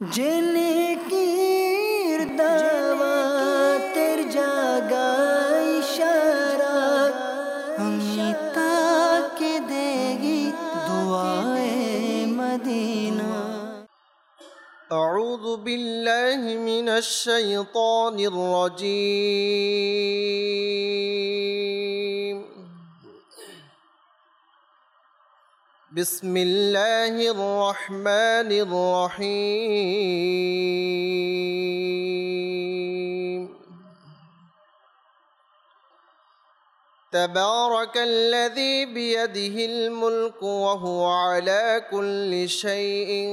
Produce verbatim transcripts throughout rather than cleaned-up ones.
जिनकीर दावा तेर जागा इशारा अमीता के देगी दुआए मदीना। अऊज़ु बिल्लाहि मिनश शैतानिर रजीम। बिस्मिल्लाहिर रहमानिर रहीम। तबारकल्लज़ी बियदिहिल मुल्कु व हुवा अला कुल्लि शैइन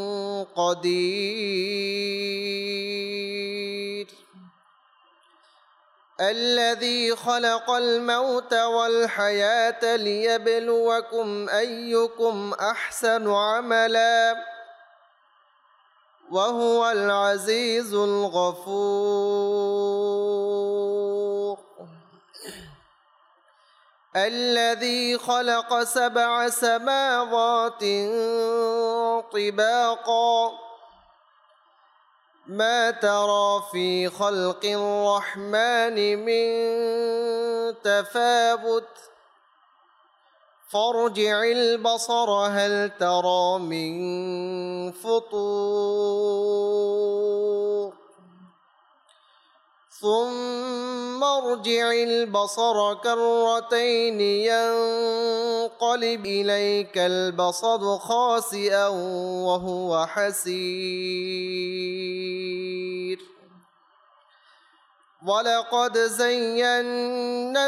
क़दीर। अल्लज़ी ख़लक़ल मौत वल हयात लियब्लुवकुम अय्युकुम अहसनु अमला व हुवल अज़ीज़ुल गफ़ूर। अल्लज़ी ख़लक़ सबअ समावातिन तिबाक़ा मा तरा फ़ी ख़ल्क़िर रहमानि मिन तफ़ावुत फ़र्जि'िल बसर हल तरा मिन फ़ुतूर ثم ارجع البصر كرتين ينقلب إليك البصر خاسئا وهو حسير ولقد زينا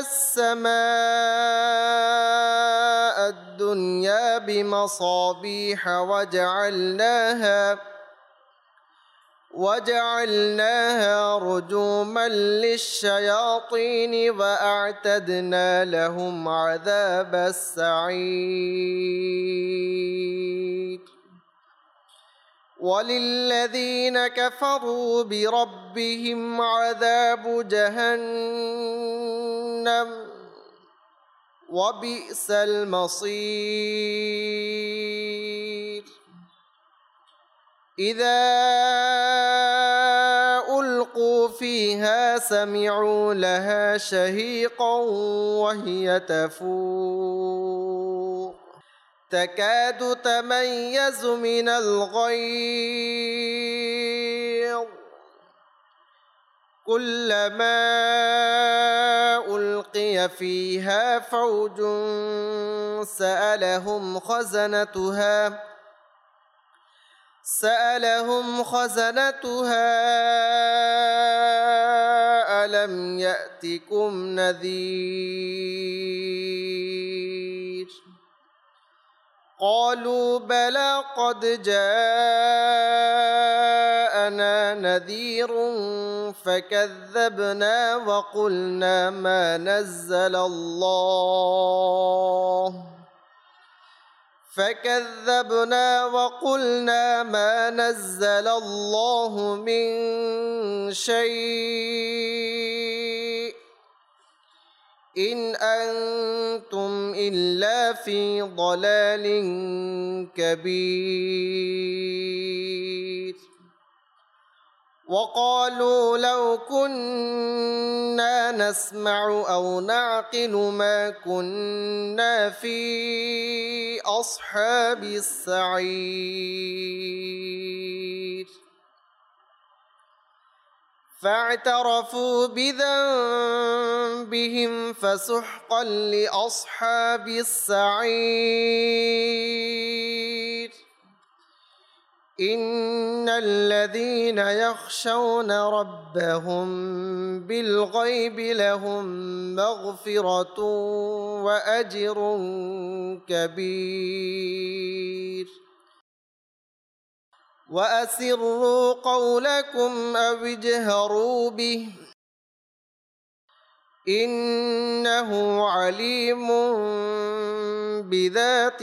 السماء الدنيا بمصابيح وجعلناها وجعلناها رجوما للشياطين وأعتدنا لهم عذاب السعير وللذين كفروا بربهم عذاب جهنم وبئس المصير إذا ألقوا فيها سمعوا لها شهيقا وهي تفور تكاد تميز من الغيظ كلما ألقي فيها فوج سألهم خزنتها سألهم خزنتها ألم يأتكم نذير قالوا بلى قد جاءنا نذير فكذبنا وقلنا ما نزل الله فكذبنا وقلنا ما نزل الله من شيء إن أنتم إلا في ضلال كبير وقالوا لو كنا نسمع أو نعقل ما كنا في أصحاب السعير فاعترفوا بذنبهم فسحقا لأصحاب السعير إن الذين يخشون ربهم بالغيب لهم مغفرة وأجر كبير وأسروا قولكم أو اجهروا به إنه عليم بذات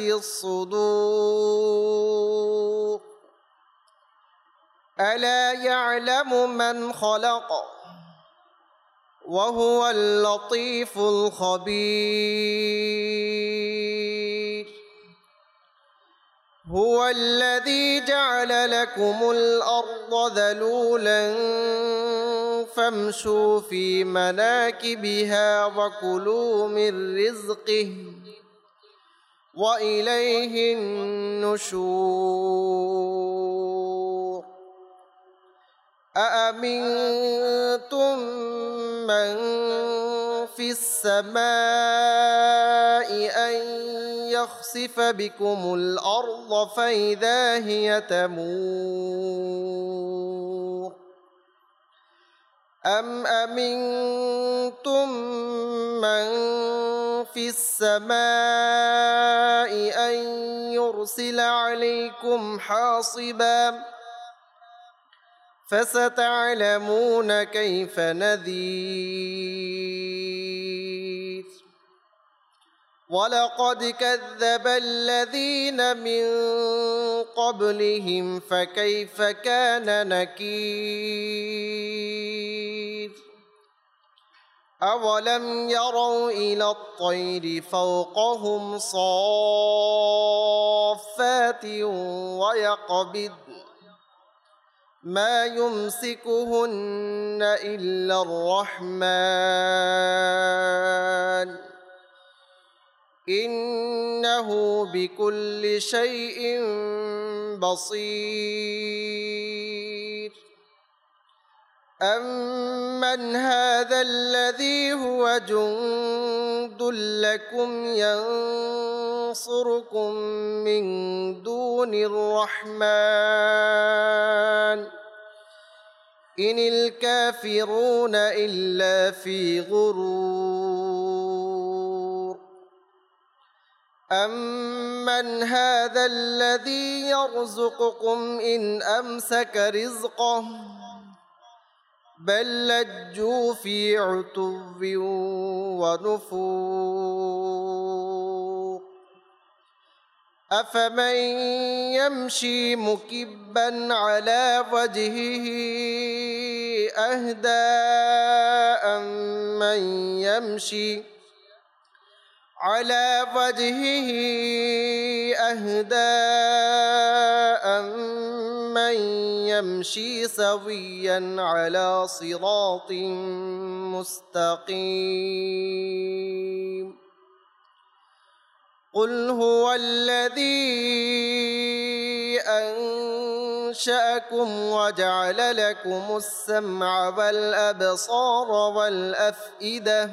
الصدور ألا يعلم من خلق وهو اللطيف الخبير هو الذي جعل لكم الأرض ذلولا فامشوا في مناكبها وكلوا من رزقه وإليه النشور أأمنتم من في السماء أن يخسف بكم الأرض فإذا هي تمور أم أمنتم من في السماء أن يرسل عليكم حاصبا فستعلمون كيف نذير ولقد كذب الذين من قبلهم فكيف كان نكير أولم يروا إلى الطير فوقهم صافات ويقبضن ما يمسكهن إلا الرحمن إنه بكل شيء بصير أمن هذا الذي هو جند لكم ينصركم من دون الرحمن إن الكافرون إلا في غرور أمن هذا الذي يرزقكم إن أمسك رزقه بل لجوا في عتو ونفور أفمن يمشي مكبا على وجهه أهدى أمن يمشي على وجهه أهدى أمن يمشي سويا على صراط مستقيم قل هو الذي أنشأكم وجعل لكم السمع والأبصار والأفئدة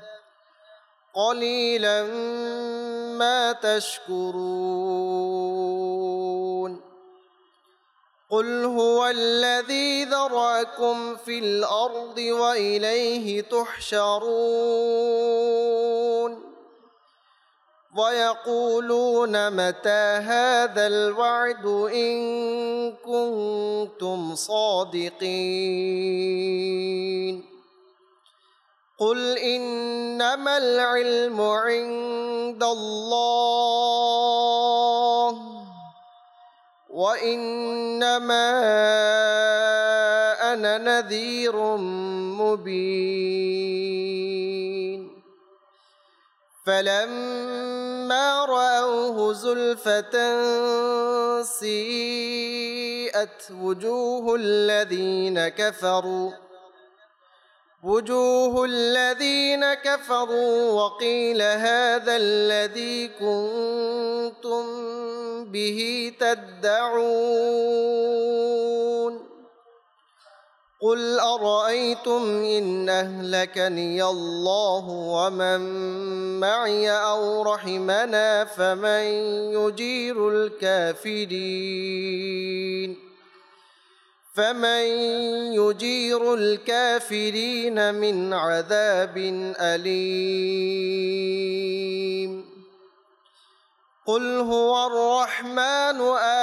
قليلا ما تشكرون قل هو الذي ذرأكم في الأرض وإليه تحشرون ويقولون متى هذا الوعد إن كنتم صادقين قل إنما العلم عند الله وإنما أنا نذير مبين فلما رأوه زلفة سيئت وجوه الذين كفروا وجوه الذين كفروا وقيل هذا الذي كنتم به تدعون قل أرأيتم إن أهلكني الله ومن معي أو رحمنا فمن يجير الكافرين فمن يجير الكافرين من عذاب أليم قل هو الرحمن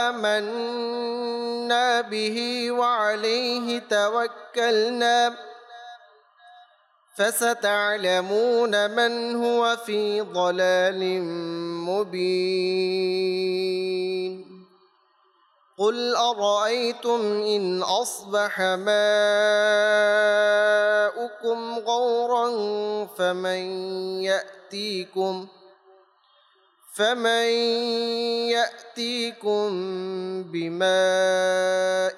آمنا به وعليه توكلنا فستعلمون من هو في ضلال مبين قل أرأيتم إن أصبح ماؤكم غورا فمن يأتيكم فمن يأتيكم بماء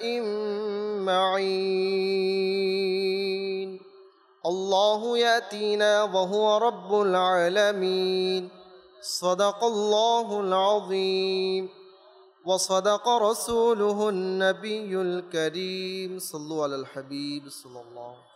معين الله يأتينا وهو رب العالمين صدق الله العظيم وصدق رسوله النبي الكريم صلوا على الحبيب صلى الله عليه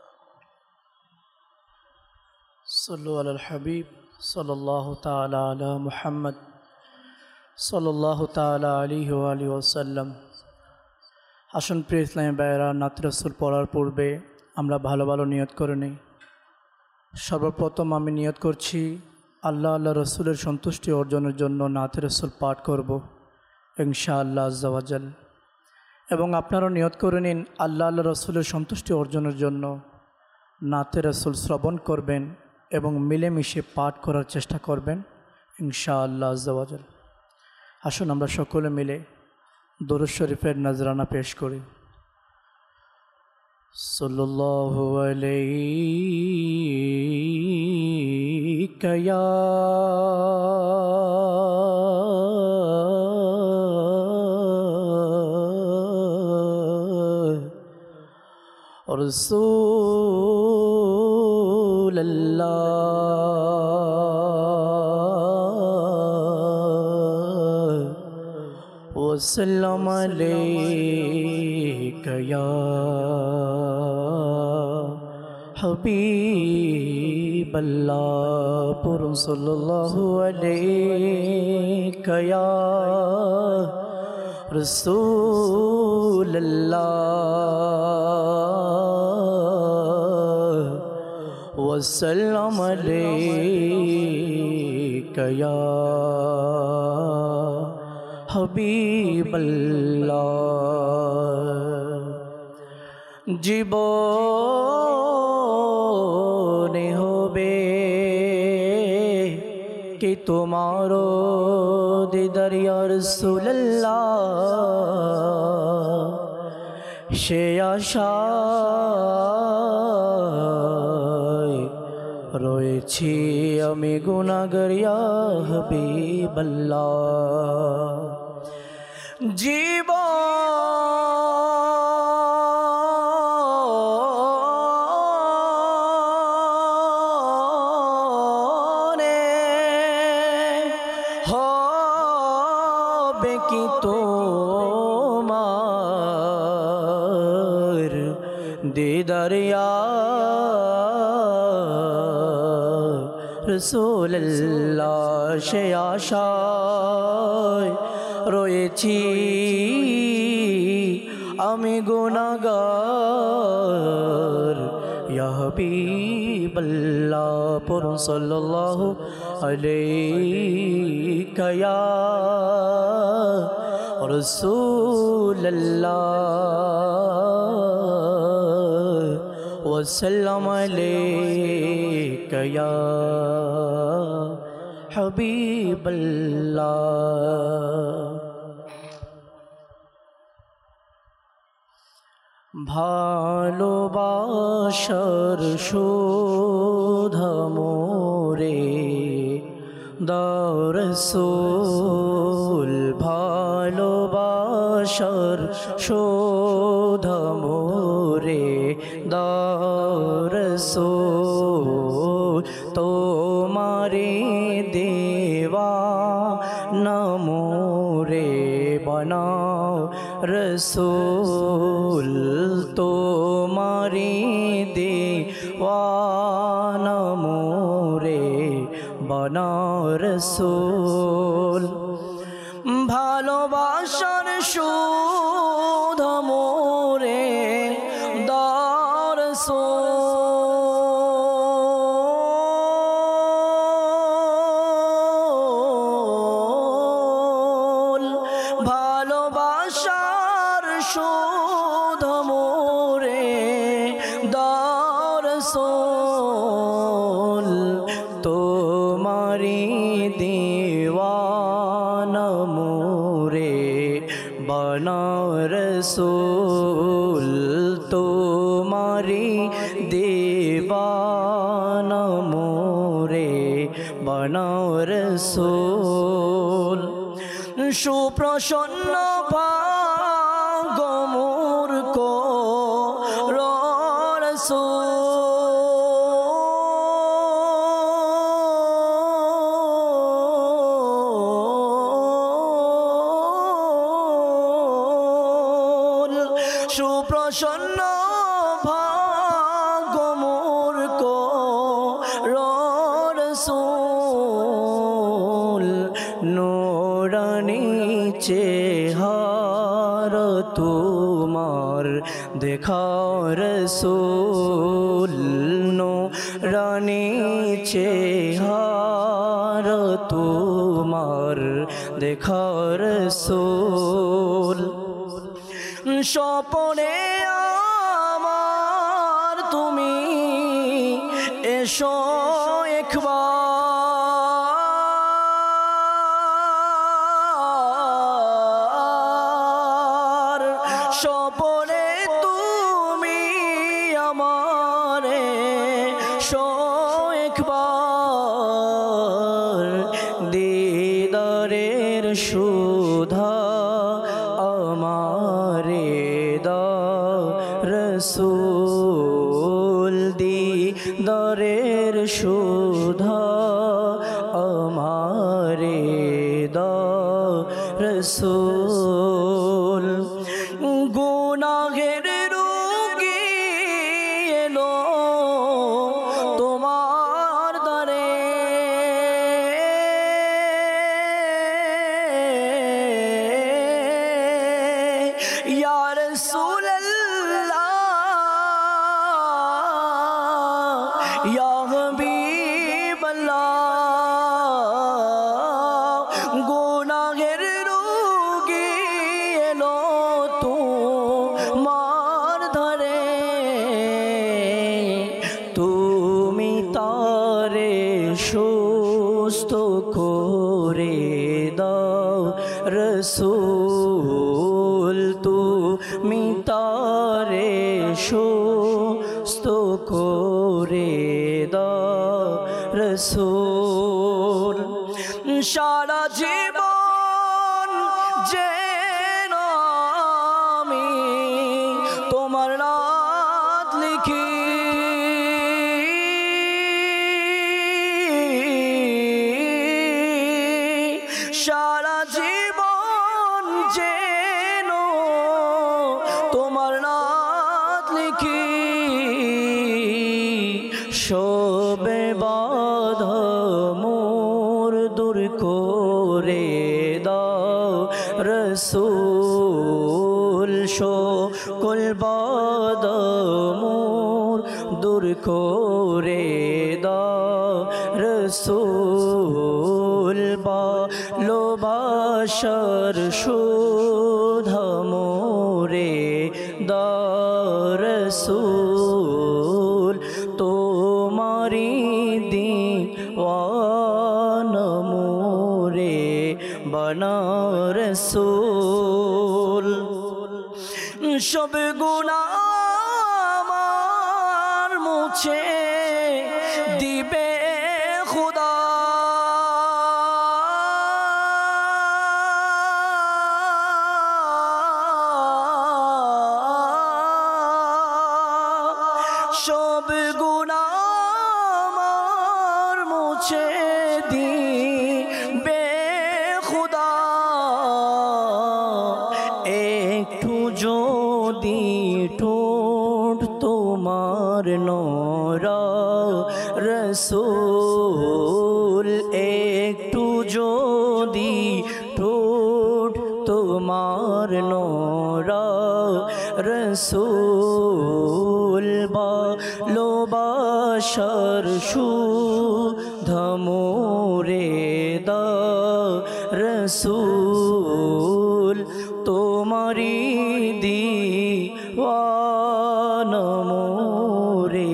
وسلم صلوا على الحبيب صلى الله تعالى على محمد صلى الله تعالى عليه وآله وسلم আসুন প্রিয় ইসলামী ভাইয়েরা, নাত রাসূল পড়ার পূর্বে আমরা ভালো ভালো নিয়ত করে নিই। সর্বপ্রথম আমি নিয়ত করছি আল্লাহ আল্লাহ রসুলের সন্তুষ্টি অর্জনের জন্য নাত রাসূল পাঠ করব ইনশাআল্লাহ আজ্জা ওয়া জাল। এবং আপনারাও নিয়ত করে নিন আল্লাহ আল্লাহ রসুলের সন্তুষ্টি অর্জনের জন্য নাত রাসূল শ্রবণ করবেন এবং মিলেমিশে পাঠ করার চেষ্টা করবেন ইনশাআল্লাহ আজ্জা ওয়া জাল। আসুন আমরা সকলে মিলে দরুদ শরীফের নজরানা পেশ করি। সাল্লাল্লাহু আলাইকা ইয়া রাসূলুল্লাহ ওয়াসাল্লাম আলাইকা ইয়া হাবিবাল্লাহ পুরুম সাল্লাল্লাহু আলাইকা ইয়া রাসূলুল্লাহ ওয়াসাল্লাম আলাইকা ইয়া হাবিবাল্লাহ। জীবনে হবে কি তোমার দিদার ইয়া রাসূলুল্লাহ, সে আশায় রয়েছি আমি গুনাহগার ইয়া হাবিবাল্লাহ। জীবনে হবে কি তোমার দিদার ইয়া রাসূলুল্লাহ, সে আশায় রয়েছি আমি গুনাহগার ইয়া হাবিবাল্লাহ পুরুম সাল্লাল্লাহু আলাইকা ইয়া রাসূলুল্লাহ ওয়াসাল্লাম আলাইকা ইয়া হাবিবাল্লাহ। ভালোবাসার শোধা মোরে দাও রাসূল, ভালোবাসার শোধা মোরে দাও রাসূল, তোমারে দেওয়ানা মোরে বানাও রাসূল, তোমারে দেওয়ানা মোরে বানাও রাসূল। ভালোবাসার শোধা মোরে দাও রাসূল, ভালোবাসার শোধা মোরে দাও রাসূল, তোমারি দেওয়ানা মোরে বানাও রাসূল, তোমারি দেওয়ানা মোরে বানাও রাসূল। সুপ্রসন্ন ভাগ্য মোর রাসূল সুপ্রসন্ন ভাগ্য মোর রাসূল নূরানী চেহারা তোমার দেখা রাসূল নূরানী চেহারা তোমার দেখা রাসূল স্বপনে আমার তুমি এসো একবার স্বপনে তুমি আমারে এসো একবার দিদারের সুধা আমারে দাও রাসূল দিদারের সুধা আমারে দাও রাসূল গুনাহের রোগী এলো তোমার দ্বারে ইয়া রাসূলুল্লাহ ইয়া হাবিবাল্লাহ গুনাহের রোগী এলো তোমার ধারে তুমি তারে সুস্থ করে দাও রাসূল তুমি তারে সুস্থ করে দাও রাসূল সারা জীবন যেন আমি তোমার নাত লিখি সারা জীবন যেন তোমার নাত লিখি সবে বাধা মোর দূর করে দাও রাসূল সকল বাধা মোর দূর করে দাও রাসূল ভালোবাসার সুধা মোরে দাও রাসূল তোমারি দিওয়ানা মোরে বানাও রাসূল সব গুনাহ আমার মুছে দিবে খুদা সব গুনাহ আমার মুছে দিবে খুদা একটু যদি ঠোঁট তোমার নোরা রাসূল একটু যদি ঠোঁট তোমার নোরা রাসূল ভালোবাসার সুধা মোরে দাও রাসূল তোমারি দিওয়ানা মোরে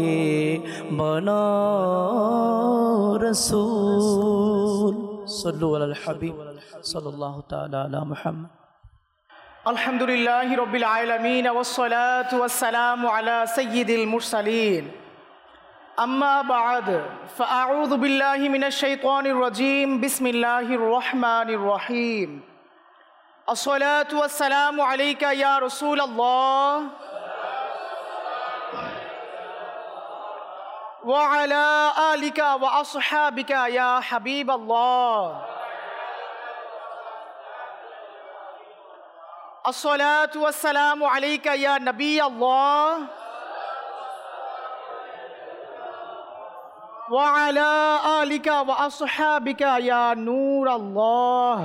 বানাও রাসূল সাল্লু আলাল হাবিব সাল্লাল্লাহু তাআলা আলা মুহাম্মদ আলহামদুলিল্লাহি রাব্বিল আলামিন ওয়াসসালাতু ওয়াসসালামু আলা সাইয়্যিদিল মুরসালিন আম্মা বা'দ ফাআউযু বিল্লাহি মিনাশ শাইতানির রাজীম বিসমিল্লাহির রহমানির রহিম আসসালাতু ওয়াসসালামু আলাইকা ইয়া রাসূলাল্লাহ ওয়া আলা আলিকা ওয়া আসহাবিকা ইয়া হাবিবাল্লাহ। আসসালাতু ওয়াসসালামু আলাইকা ইয়া নবিয়াল্লাহ ওয়া আলা আলিকা ওয়া আসহাবিকা ইয়া নূরাল্লাহ।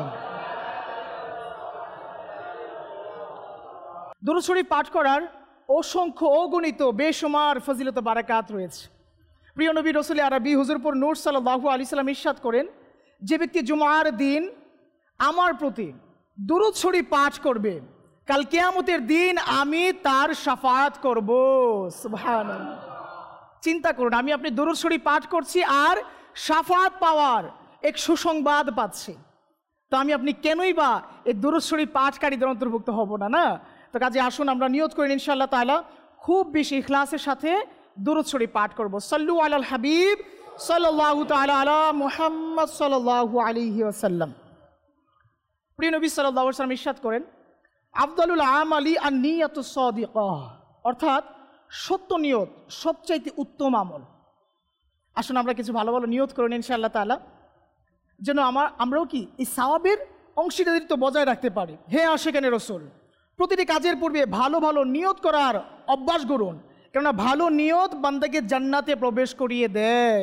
দুরূদ শরীফ পাঠ করার অসংখ্য অগণিত বেশুমার ফজিলত বারাকাত রয়েছে। প্রিয় নবী রাসূল আরবি হুজুরপুর নূর সাল্লাল্লাহু আলাইহি সাল্লাম ইরশাদ করেন, যে ব্যক্তি জুমার দিন আমার প্রতি দুরূদ শরীফ পাঠ করবে, কাল কিয়ামতের দিন আমি তার শাফাআত করব। সুবহানাল্লাহ। চিন্তা করুন, আমি আপনি দুরূদ শরীফ পাঠ করছি আর শাফাআত পাওয়ার এক সুসংবাদ পাচ্ছি, তো আমি আপনি কেনই বা এই দুরূদ শরীফ পাঠকারীদের অন্তর্ভুক্ত হব না? না, তো কাজে আসুন আমরা নিয়ত করি ইনশাআল্লাহ তাআলা খুব বেশি ইখলাসের সাথে দুরূদ শরীফ পাঠ করব। সাল্লু আলাল হাবিব সাল্লাল্লাহু তাআলা আলা মুহাম্মদ সাল্লাল্লাহু আলাইহি ওয়াসাল্লাম। প্রিয় নবী সাল্লাল্লাহু আলাইহি ওয়াসাল্লাম ইরশাদ করেন, আফদালুল আমালি আন-নিয়াতুস সাদিকাহ, অর্থাৎ সত্য নিয়ত সবচাইতে উত্তম আমল। আসুন আমরা কিছু ভালো ভালো নিয়ত করেন ইনশাআল্লাহ তাআলা, যেন আমার আমরাও কি এই সওয়াবের অংশীদারিত্ব বজায় রাখতে পারি। হে আশিকানে রাসূল, প্রতিটি কাজের পূর্বে ভালো ভালো নিয়ত করার অভ্যাস করুন, কেননা ভালো নিয়ত বান্দাকে জান্নাতে প্রবেশ করিয়ে দেয়।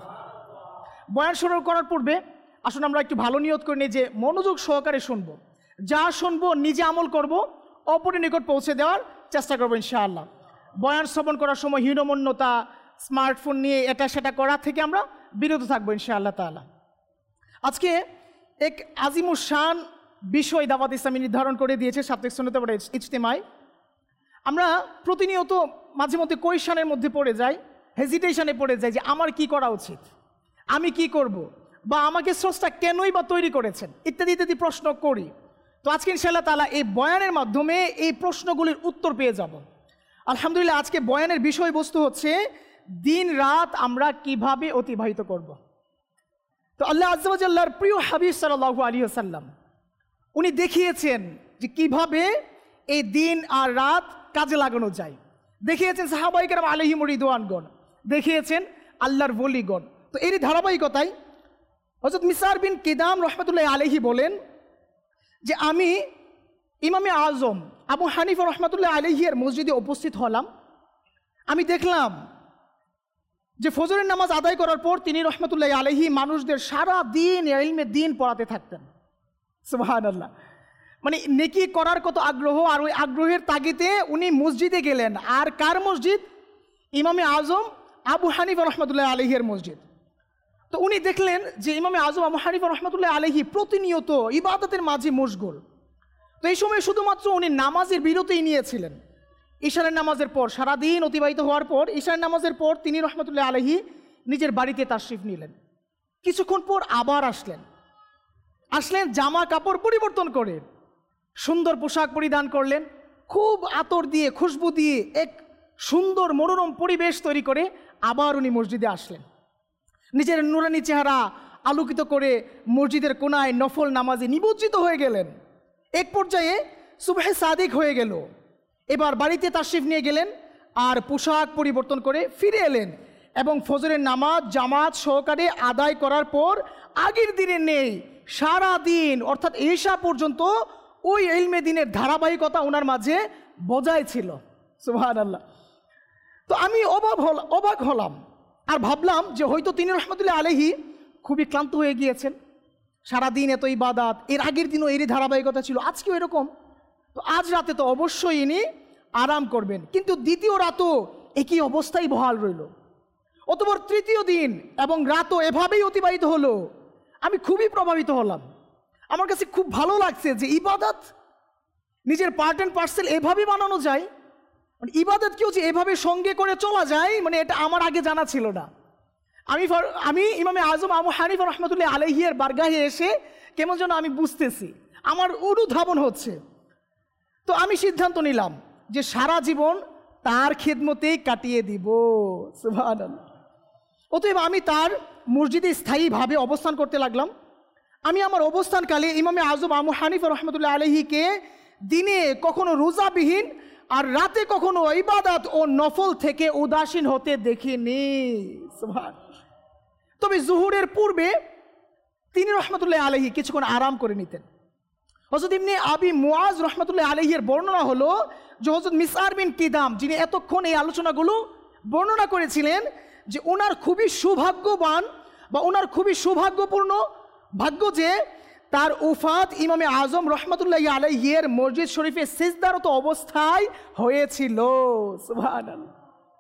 বয়ান শুরু করার পূর্বে আসুন আমরা একটু ভালো নিয়ত করে নিই যে মনোযোগ সহকারে শুনবো, যা শুনবো নিজে আমল করব, অপরের নিকট পৌঁছে দেওয়ার চেষ্টা করবো ইনশাআল্লাহ। বয়ান শ্রবণ করার সময় হীনমন্যতা, স্মার্টফোন নিয়ে এটা সেটা করা থেকে আমরা বিরত থাকবো ইনশাআল্লাহ তাআলা। আজকে এক আজিমুস শান বিষয় দাওয়াত ইসলামী নির্ধারণ করে দিয়েছে সাপ্তাহিক সুন্নাতে পড়ে ইজতেমায়। আমরা প্রতিনিয়ত মাঝে মধ্যে কোয়েশনের মধ্যে পড়ে যাই, হেজিটেশনে পড়ে যাই যে আমার কি করা উচিত, আমি কি করব, বা আমাকে স্রষ্টা কেনই বা তৈরি করেছেন, ইত্যাদি ইত্যাদি প্রশ্ন করি। তো আজকে ইনশাআল্লাহ তাআলা এই বয়ানের মাধ্যমে এই প্রশ্নগুলির উত্তর পেয়ে যাব আলহামদুলিল্লাহ। আজকে বয়ানের বিষয়বস্তু হচ্ছে দিন রাত আমরা কিভাবে অতিবাহিত করব। তো আল্লাহ আজ্জা ওয়া জাল্লার প্রিয় হাবিব সাল্লাল্লাহু আলাইহি ওয়াসাল্লাম উনি দেখিয়েছেন যে কিভাবে এই দিন আর রাত কাজে লাগানো যায়। দেখিয়েছেন সাহাবায়ে কেরাম আলাইহিম রিদওয়ানগণ, দেখিয়েছেন আল্লাহর ওলিগণ। তো এরই ধারাবাহিকতায় হযরত মিসআর বিন কিদাম রাহমাতুল্লাহি আলাইহি বলেন যে আমি ইমামে আজম আবু হানিফা রাহমাতুল্লাহি আলাইহির মসজিদে উপস্থিত হলাম। আমি দেখলাম যে ফজরের নামাজ আদায় করার পর তিনি রাহমাতুল্লাহি আলাইহি মানুষদের সারা দিন ইলমে দিন পড়াতে থাকতেন। সুবহানাল্লাহ। মানে নেকি করার কত আগ্রহ, আর ওই আগ্রহের তাগিদে উনি মসজিদে গেলেন। আর কার মসজিদ? ইমামে আজম আবু হানিফা রাহমাতুল্লাহি আলাইহির মসজিদ। তো উনি দেখলেন যে ইমামে আজম আবু হানিফা রাহমাতুল্লাহি আলাইহি প্রতিনিয়ত ইবাদতের মাঝে মশগুল। তো এই সময় শুধুমাত্র উনি নামাজের বিরতিই নিয়েছিলেন। ইশারের নামাজের পর সারাদিন অতিবাহিত হওয়ার পর ইশারের নামাজের পর তিনি রাহমাতুল্লাহি আলাইহি নিজের বাড়িতে তাশরিফ নিলেন। কিছুক্ষণ পর আবার আসলেন আসলেন জামা কাপড় পরিবর্তন করে সুন্দর পোশাক পরিধান করলেন, খুব আতর দিয়ে খুশবু দিয়ে এক সুন্দর মনোরম পরিবেশ তৈরি করে আবার উনি মসজিদে আসলেন। নিজের নুরানি চেহারা আলোকিত করে মসজিদের কোনায় নফল নামাজে নিমজ্জিত হয়ে গেলেন। এক পর্যায়ে সুবহে সাদিক হয়ে গেল। এবার বাড়িতে তাশরিফ নিয়ে গেলেন আর পোশাক পরিবর্তন করে ফিরে এলেন এবং ফজরের নামাজ জামাত সহকারে আদায় করার পর আগের দিনে নেই সারা দিন অর্থাৎ ঈশা পর্যন্ত ওই ইলমে দিনের ধারাবাহিকতা ওনার মাঝে বজায় ছিল। সুবহানাল্লাহ। তো আমি অবাক হল অবাক হলাম আর ভাবলাম যে হয়তো তিনি রাহমাতুল্লাহি আলাইহি খুবই ক্লান্ত হয়ে গিয়েছেন, সারাদিন এত ইবাদত, এর আগের দিনও এরই ধারাবাহিকতা ছিল, আজকেও এরকম। তো আজ রাতে তো অবশ্যই ইনি আরাম করবেন, কিন্তু দ্বিতীয় রাতও একই অবস্থায় বহাল রইল। অতঃপর তৃতীয় দিন এবং রাতও এভাবেই অতিবাহিত হলো। আমি খুবই প্রভাবিত হলাম। আমার কাছে খুব ভালো লাগছে যে ইবাদত নিজের পার্ট অ্যান্ড পার্সেল এভাবে বানানো যায়, মানে ইবাদত কেউ যে এভাবে সঙ্গে করে চলা যায়, মানে এটা আমার আগে জানা ছিল না। আমি আমি ইমামে আজম আবু হানিফা রাহমাতুল্লাহি আলাইহির বারগাহে এসে কেমন যেন আমি বুঝতেছি, আমার অনুধাবন হচ্ছে। তো আমি সিদ্ধান্ত নিলাম যে সারা জীবন তার খিদমতেই কাটিয়ে দিব। সুবহানাল্লাহ। অতএব আমি তার মসজিদে স্থায়ীভাবে অবস্থান করতে লাগলাম। আমি আমার অবস্থানকালে ইমামে আজম আবু হানিফা রহমতুল্লাহ আলাইহিকে দিনে কখনো রোজাবিহীন আর রাতে কখনো ইবাদত ও নফল থেকে উদাসীন হতে দেখিনি। সুবহানাল্লাহ। তবে জুহুরের পূর্বে তিনি রহমতুল্লাহ আলাইহি কিছুক্ষণ আরাম করে নিতেন। হযরত ইবনে আবি মুআজ রহমতুল্লাহ আলাইহির বর্ণনা হলো যে হযরত মিসআর বিন কিদাম, যিনি এতক্ষণ এই আলোচনাগুলো বর্ণনা করেছিলেন, যে ওনার খুবই সৌভাগ্যবান বা ওনার খুবই সৌভাগ্যপূর্ণ ভাগ্য যে তার উফাত ইমামে আজম রহমতুল্লাহ আলাইহির মসজিদ শরীফে সিজদারত অবস্থায় হয়েছিল। সুবহানাল্লাহ।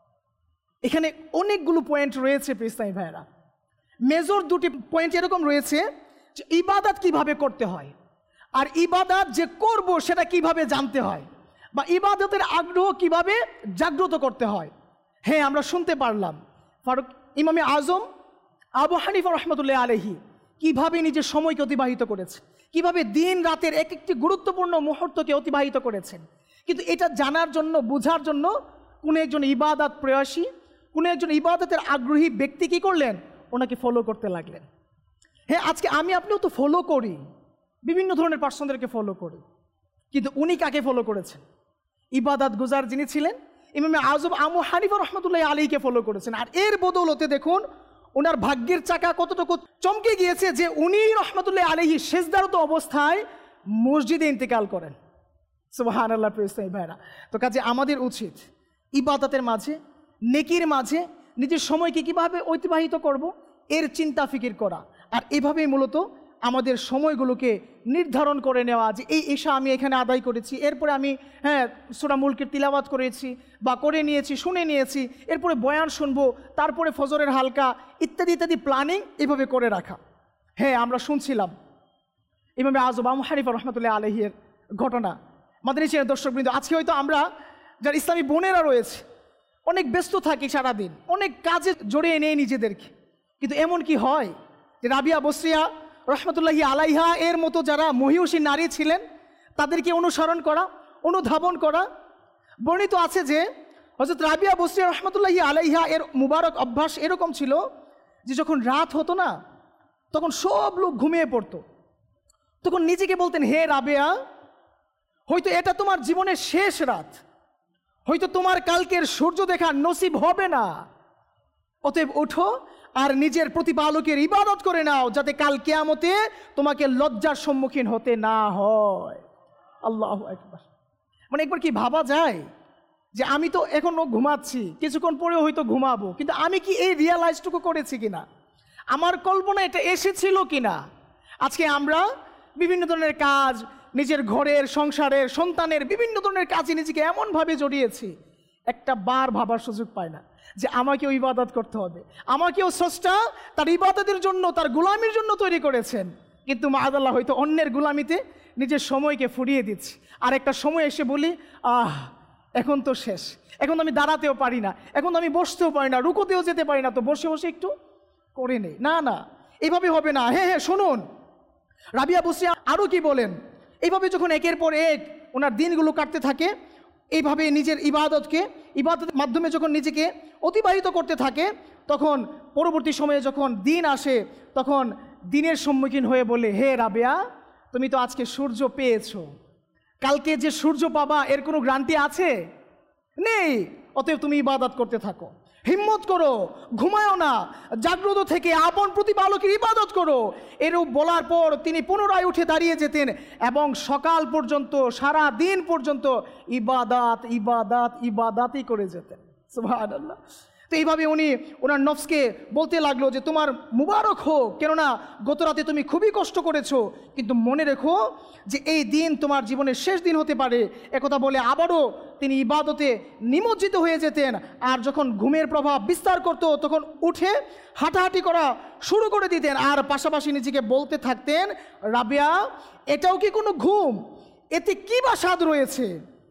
এখানে অনেকগুলো পয়েন্ট রয়েছে ইসলামী ভাইরা। মেজর দুটি পয়েন্ট এরকম রয়েছে যে ইবাদত কিভাবে করতে হয়, আর ইবাদত যে করব সেটা কিভাবে জানতে হয়, বা ইবাদতের আগ্রহ কিভাবে জাগ্রত করতে হয়। হ্যাঁ, আমরা শুনতে পারলাম ফারুক ইমামে আজম আবু হানিফা রহমতুল্লাহ আলাইহি কিভাবে নিজের সময়কে অতিবাহিত করেছে, কিভাবে দিন রাতের এক একটি গুরুত্বপূর্ণ মুহূর্তকে অতিবাহিত করেছেন। কিন্তু এটা জানার জন্য, বোঝার জন্য কোনো একজন ইবাদত প্রয়াসী, কোনো একজন ইবাদতের আগ্রহী ব্যক্তি কী করলেন, ওনাকে ফলো করতে লাগলেন। হ্যাঁ, আজকে আমি আপনিও তো ফলো করি, বিভিন্ন ধরনের পার্সনদেরকে ফলো করি, কিন্তু উনি কাকে ফলো করেছেন? ইবাদত গুজার যিনি ছিলেন ইমামে আজম আবু হানিফা রহমতুল্লাহ আলাইহিকে ফলো করেছেন। আর এর বদৌলতে দেখুন ওনার ভাগ্যের চাকা কতটুকু চমকে গিয়েছে যে উনি রহমতুল্লাহ আলাইহি সিজদারত অবস্থায় মসজিদে ইন্তেকাল করেন। সুবহানাল্লাহ। প্রিয় ভাইরা, তো কাজে আমাদের উচিত ইবাদতের মাঝে, নেকির মাঝে নিজের সময়কে কীভাবে অতিবাহিত করব এর চিন্তা ফিকির করা, আর এভাবেই মূলত আমাদের সময়গুলোকে নির্ধারণ করে নেওয়া যে এই এশা আমি এখানে আদায় করেছি, এরপরে আমি হ্যাঁ সূরা মুলকের তিলাওয়াত করেছি বা করে নিয়েছি, শুনে নিয়েছি, এরপরে বয়ান শুনবো, তারপরে ফজরের হালকা ইত্যাদি ইত্যাদি প্ল্যানিং এভাবে করে রাখা। হ্যাঁ, আমরা শুনছিলাম ইমামে আজম আবু হানিফা রহমতুল্লাহ আলাইহির ঘটনা। মাদানী চ্যানেলের দর্শকবৃন্দ, আজকে হয়তো আমরা যারা ইসলামী বোনেরা রয়েছে অনেক ব্যস্ত থাকি, সারাদিন অনেক কাজে জড়িয়ে নেই নিজেদেরকে, কিন্তু এমন কি হয় যে রাবিয়া বসরিয়া রহমতুল্লাহি আলাইহা এর মতো যারা মহিয়সী নারী ছিলেন তাদেরকে অনুসরণ করা, অনুধাবন করা। বর্ণিত আছে যে হযরত রাবিয়া বসরিয়া রহমতুল্লাহি আলাইহা এর মুবারক অভ্যাস এরকম ছিল যে যখন রাত হতো না, তখন সব লোক ঘুমিয়ে পড়তো, তখন নিজেকে বলতেন, হে রাবিয়া, হয়তো এটা তোমার জীবনের শেষ রাত, হয়তো তোমার কালকের সূর্য দেখা নসিব হবে না, অতএব ওঠো আর নিজের প্রতিপালকের ইবাদত করে নাও, যাতে কাল কিয়ামতে তোমাকে লজ্জার সম্মুখীন হতে না হয়। আল্লাহু আকবার। মানে একবার কি ভাবা যায় যে আমি তো এখনো ঘুমাচ্ছি, কিছুক্ষণ পরেও হয়তো ঘুমাবো, কিন্তু আমি কি এই রিয়ালাইজটুকু করেছি কিনা, আমার কল্পনা এটা এসেছিল কিনা। আজকে আমরা বিভিন্ন ধরনের কাজ, নিজের ঘরের, সংসারের, সন্তানের বিভিন্ন ধরনের কাজে নিজেকে এমনভাবে জড়িয়েছি, একটা বার ভাবার সুযোগ পায় না যে আমাকেও ইবাদত করতে হবে, আমাকেও স্রষ্টা তার ইবাদতের জন্য, তার গোলামির জন্য তৈরি করেছেন। কিন্তু মাআযাল্লাহ হয়তো অন্যের গোলামিতে নিজের সময়কে ফুরিয়ে দিচ্ছি, আর একটা সময় এসে বলি, আহ এখন তো শেষ, এখন তো আমি দাঁড়াতেও পারি না, এখন তো আমি বসতেও পারি না, রুকুতেও যেতে পারি না, তো বসে বসে একটু করে নেই। না না, এইভাবে হবে না। হ্যাঁ হ্যাঁ শুনুন, রাবিয়া বসরিয়া আরও কি বলেন, এইভাবে যখন একের পর এক ওনার দিনগুলো কাটতে থাকে, এইভাবে নিজের ইবাদতকে, ইবাদতের মাধ্যমে যখন নিজেকে অতিবাহিত করতে থাকে, তখন পরবর্তী সময়ে যখন দিন আসে, তখন দিনের সম্মুখীন হয়ে বলে, হে রাবিয়া, তুমি তো আজকে সূর্য পেয়েছো, কালকে যে সূর্য পাবা এর কোনো গ্যারান্টি আছে? নেই। অতএব তুমি ইবাদত করতে থাকো, হিম্মত করো, ঘুমায়ও না, জাগ্রত থেকে আপন প্রতিপালকের ইবাদত করো। এরূপ বলার পর তিনি পুনরায় উঠে দাঁড়িয়ে যেতেন এবং সকাল পর্যন্ত, সারা দিন পর্যন্ত ইবাদাত ইবাদাত ইবাদাতই করে যেতেন। সুবহানাল্লাহ। তো এইভাবে উনি ওনার নফসকে বলতে লাগলো যে তোমার মুবারক হোক, কেননা গত রাতে তুমি খুবই কষ্ট করেছো, কিন্তু মনে রেখো যে এই দিন তোমার জীবনের শেষ দিন হতে পারে। একথা বলে আবারও তিনি ইবাদতে নিমজ্জিত হয়ে যেতেন, আর যখন ঘুমের প্রভাব বিস্তার করত তখন উঠে হাঁটাহাঁটি করা শুরু করে দিতেন, আর পাশাপাশি নিজেকে বলতে থাকতেন, রাবিয়া, এটাও কি কোনো ঘুম? এতে কি বা স্বাদ রয়েছে?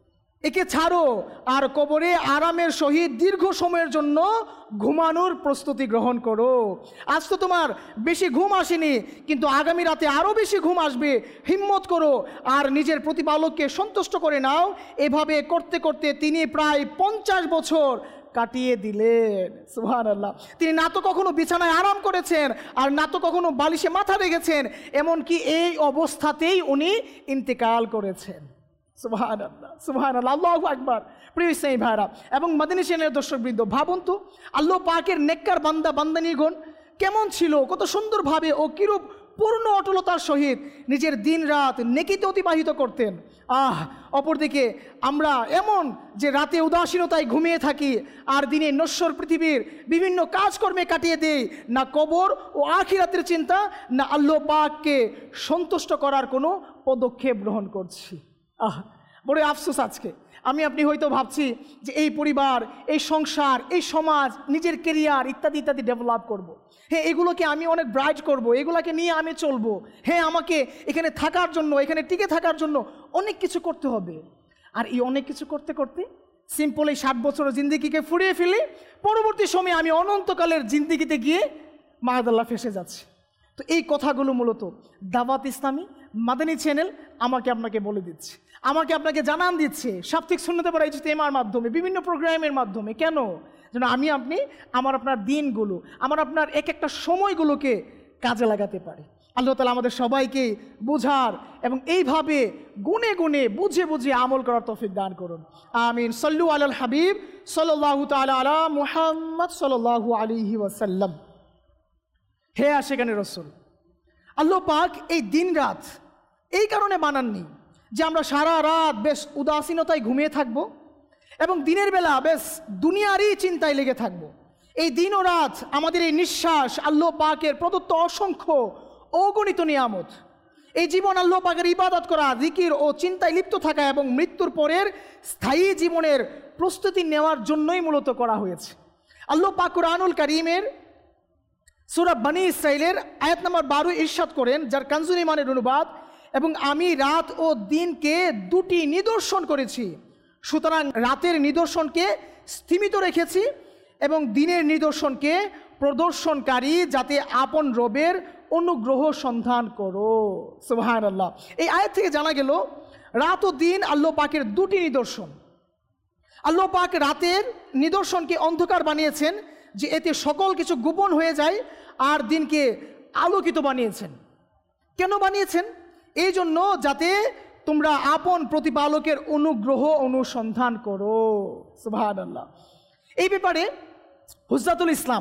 একে ছাড়ো আর কবরে আরামের সহিত দীর্ঘ সময়ের জন্য ঘুমানোর প্রস্তুতি গ্রহণ করো। আজ তো তোমার বেশি ঘুম আসেনি, কিন্তু আগামী রাতে আরও বেশি ঘুম আসবে। হিম্মত করো আর নিজের প্রতিপালককে সন্তুষ্ট করে নাও। এভাবে করতে করতে তিনি প্রায় পঞ্চাশ বছর কাটিয়ে দিলেন। সুবহানাল্লাহ। তিনি না তো কখনো বিছানায় আরাম করেছেন আর না তো কখনো বালিশে মাথা রেখেছেন, এমনকি এই অবস্থাতেই উনি ইন্তেকাল করেছেন। সুবহানাল্লাহ, সুবহানাল্লাহ, আল্লাহু আকবার। প্রিয় ইসলামী ভাইরা এবং মাদানী চ্যানেলের দর্শকবৃন্দ, ভাবুন তো আল্লাহ পাকের নেককার বান্দা বান্দানীগণ কেমন ছিল, কত সুন্দরভাবে ও কিরূপ পূর্ণ অটলতার সহিত নিজের দিন রাত নেকিতে অতিবাহিত করতেন। আহ অপরদিকে আমরা এমন যে রাতে উদাসীনতায় ঘুমিয়ে থাকি আর দিনে নশ্বর পৃথিবীর বিভিন্ন কাজকর্মে কাটিয়ে দেই, না কবর ও আখিরাতের চিন্তা, না আল্লাহ পাককে সন্তুষ্ট করার কোনো পদক্ষেপ গ্রহণ করছি। আহ বড় আফসোস, আজকে আমি আপনি হয়তো ভাবছি যে এই পরিবার, এই সংসার, এই সমাজ, নিজের কেরিয়ার ইত্যাদি ইত্যাদি ডেভেলপ করব। হ্যাঁ, এগুলোকে আমি অনেক ব্রাইট করব, এগুলোকে নিয়ে আমি চলবো। হ্যাঁ, আমাকে এখানে থাকার জন্য, এখানে টিকে থাকার জন্য অনেক কিছু করতে হবে। আর এই অনেক কিছু করতে করতে সিম্পল এই ষাট বছরের জিন্দিগিকে ফুরিয়ে ফেলি, পরবর্তী সময়ে আমি অনন্তকালের জিন্দিগিতে গিয়ে মাহাদাল্লাহ ফেসে যাচ্ছি। তো এই কথাগুলো মূলত দাওয়াত ইসলামী মাদানী চ্যানেল আমাকে আপনাকে বলে দিচ্ছে, আমাকে আপনাকে জানান দিচ্ছে সাপ্তাহিক সুন্নতে পড়া ইজতেমার মাধ্যমে, বিভিন্ন প্রোগ্রামের মাধ্যমে। কেন? যেন আমি আপনি আমার আপনার দিনগুলো, আমার আপনার এক একটা সময়গুলোকে কাজে লাগাতে পারি। আল্লাহ তাআলা আমাদের সবাইকে বুঝার এবং এইভাবে গুনে গুনে বুঝে বুঝে আমল করার তৌফিক দান করুন। আমিন। সাল্লু আলাল হাবিব সাল্লাল্লাহু তাআলা আলা মুহাম্মদ সাল্লাল্লাহু আলাইহি ওয়াসাল্লাম। হে আশিকানে রাসূল, আল্লাহ পাক এই দিন রাত এই কারণে বানাননি যে আমরা সারা রাত বেশ উদাসীনতায় ঘুমিয়ে থাকবো এবং দিনের বেলা বেশ দুনিয়ারই চিন্তায় লেগে থাকবো। এই দিন ও রাত আমাদের এই নিঃশ্বাস আল্লাহ পাকের প্রদত্ত অসংখ্য অগণিত নিয়ামত। এই জীবন আল্লাহ পাকের ইবাদত করা, জিকির ও চিন্তায় লিপ্ত থাকা এবং মৃত্যুর পরের স্থায়ী জীবনের প্রস্তুতি নেওয়ার জন্যই মূলত করা হয়েছে। আল্লাহ পাক কুরআনুল কারীমের সূরা বনী ইসরাঈলের আয়াত নম্বর বারো ইরশাদ করেন, যার কানজুল ঈমানের অনুবাদ, এবং আমি রাত ও দিনকে দুটি নিদর্শন করেছি, সুতরাং রাতের নিদর্শনকে স্থিমিত রেখেছি এবং দিনের নিদর্শনকে প্রদর্শনকারী, যাতে আপন রবের অনুগ্রহ সন্ধান করো। সুবহানাল্লাহ। এই আয়াত থেকে জানা গেল রাত ও দিন আল্লাহ পাকের দুটি নিদর্শন। আল্লাহ পাক রাতের নিদর্শনকে অন্ধকার বানিয়েছেন যে এতে সকল কিছু গোপন হয়ে যায়, আর দিনকে আলোকিত বানিয়েছেন। কেন বানিয়েছেন? এই জন্য যাতে তোমরা আপন প্রতিপালকের অনুগ্রহ অনুসন্ধান করো। সুবহানাল্লাহ। এই ব্যাপারে হুজ্জাতুল ইসলাম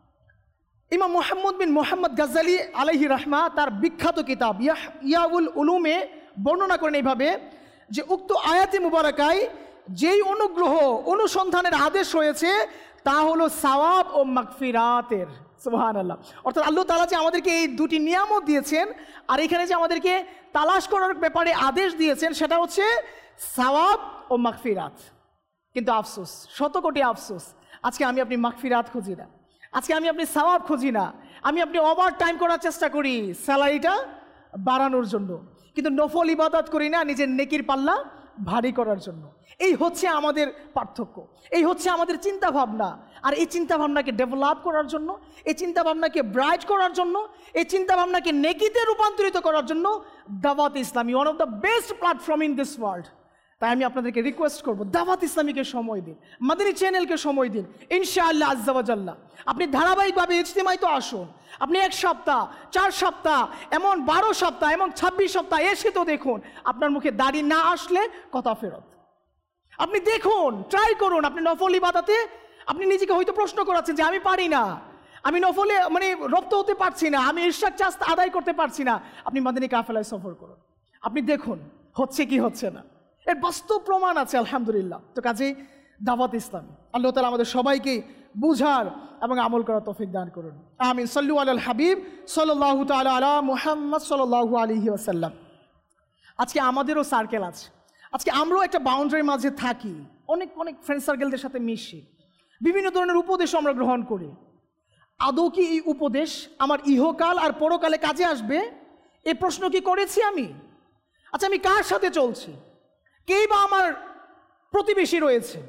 ইমাম মুহাম্মদ বিন মুহাম্মদ গাজ্জালি আলাইহি রাহমা তার বিখ্যাত কিতাব ইয়াউল উলুমে বর্ণনা করেন এইভাবে যে উক্ত আয়াতে মুবারাকায় যেই অনুগ্রহ অনুসন্ধানের আদেশ হয়েছে তা হলো সাওয়াব ও মাগফিরাতের। সুবহানাল্লাহ। অর্থাৎ আল্লাহ তাআলা যে আমাদেরকে এই দুটি নিয়ামত দিয়েছেন আর এখানে যে আমাদেরকে তালাশ করার ব্যাপারে আদেশ দিয়েছেন সেটা হচ্ছে সাওয়াব ও মাগফিরাত। কিন্তু আফসোস, শত কোটি আফসোস, আজকে আমি আপনি মাগফিরাত খুঁজি না, আজকে আমি আপনি সাওয়াব খুঁজি না, আমি আপনি ওভার টাইম করার চেষ্টা করি স্যালারিটা বাড়ানোর জন্য, কিন্তু নফল ইবাদত করি না নিজের নেকির পাল্লা ভারী করার জন্য। এই হচ্ছে আমাদের পার্থক্য, এই হচ্ছে আমাদের চিন্তা ভাবনা। আর এই চিন্তা ভাবনাকে ডেভেলপ করার জন্য, এই চিন্তা ভাবনাকে ব্রাইট করার জন্য, এই চিন্তা ভাবনাকে নেকিতে রূপান্তরিত করার জন্য Dawat Islami one of the best platform in this world. তাই আমি আপনাদেরকে রিকোয়েস্ট করব, দাওয়াত ইসলামীকে সময় দিন, মাদানী চ্যানেলকে সময় দিন। ইনশাআল্লাহ আজ্জা ওয়া জাল্লা আপনি ধারাবাহিকভাবে ইজতেমায় তো আসুন, আপনি এক সপ্তাহ, চার সপ্তাহ, এমন বারো সপ্তাহ, এমন ছাব্বিশ সপ্তাহ এসে তো দেখুন, আপনার মুখে দাড়ি না আসলে কথা ফেরত। আপনি দেখুন, ট্রাই করুন। আপনি নফল ইবাদতে আপনি নিজেকে হয়তো প্রশ্ন করাচ্ছেন যে আমি পারি না, আমি নফলে মানে রপ্ত হতে পারছি না, আমি ইরশাদ চাস্ত আদায় করতে পারছি না। আপনি মাদানী কাফেলায় সফর করুন, আপনি দেখুন হচ্ছে কি হচ্ছে না, এর বাস্তব প্রমাণ আছে আলহামদুলিল্লাহ। তো কাজেই দাওয়াত ইসলামী আল্লাহ তাআলা আমাদের সবাইকে বুঝার এবং আমল করার তৌফিক দান করুন। আমিন। সাল্লু আলাল হাবিব সাল্লাল্লাহু তাআলা আলা মুহাম্মদ সাল্লাল্লাহু আলাইহি ওয়াসাল্লাম। আজকে আমাদেরও সার্কেল আছে, আজকে আমরাও একটা বাউন্ডারির মাঝে থাকি, অনেক অনেক ফ্রেন্ড সার্কেলদের সাথে মিশি, বিভিন্ন ধরনের উপদেশ আমরা গ্রহণ করি। আদৌ কি এই উপদেশ আমার ইহকাল আর পরকালে কাজে আসবে? এই প্রশ্ন কি করেছি আমি? আচ্ছা, আমি কার সাথে চলছি? কেই বা আমার প্রতিবেশী রয়েছে,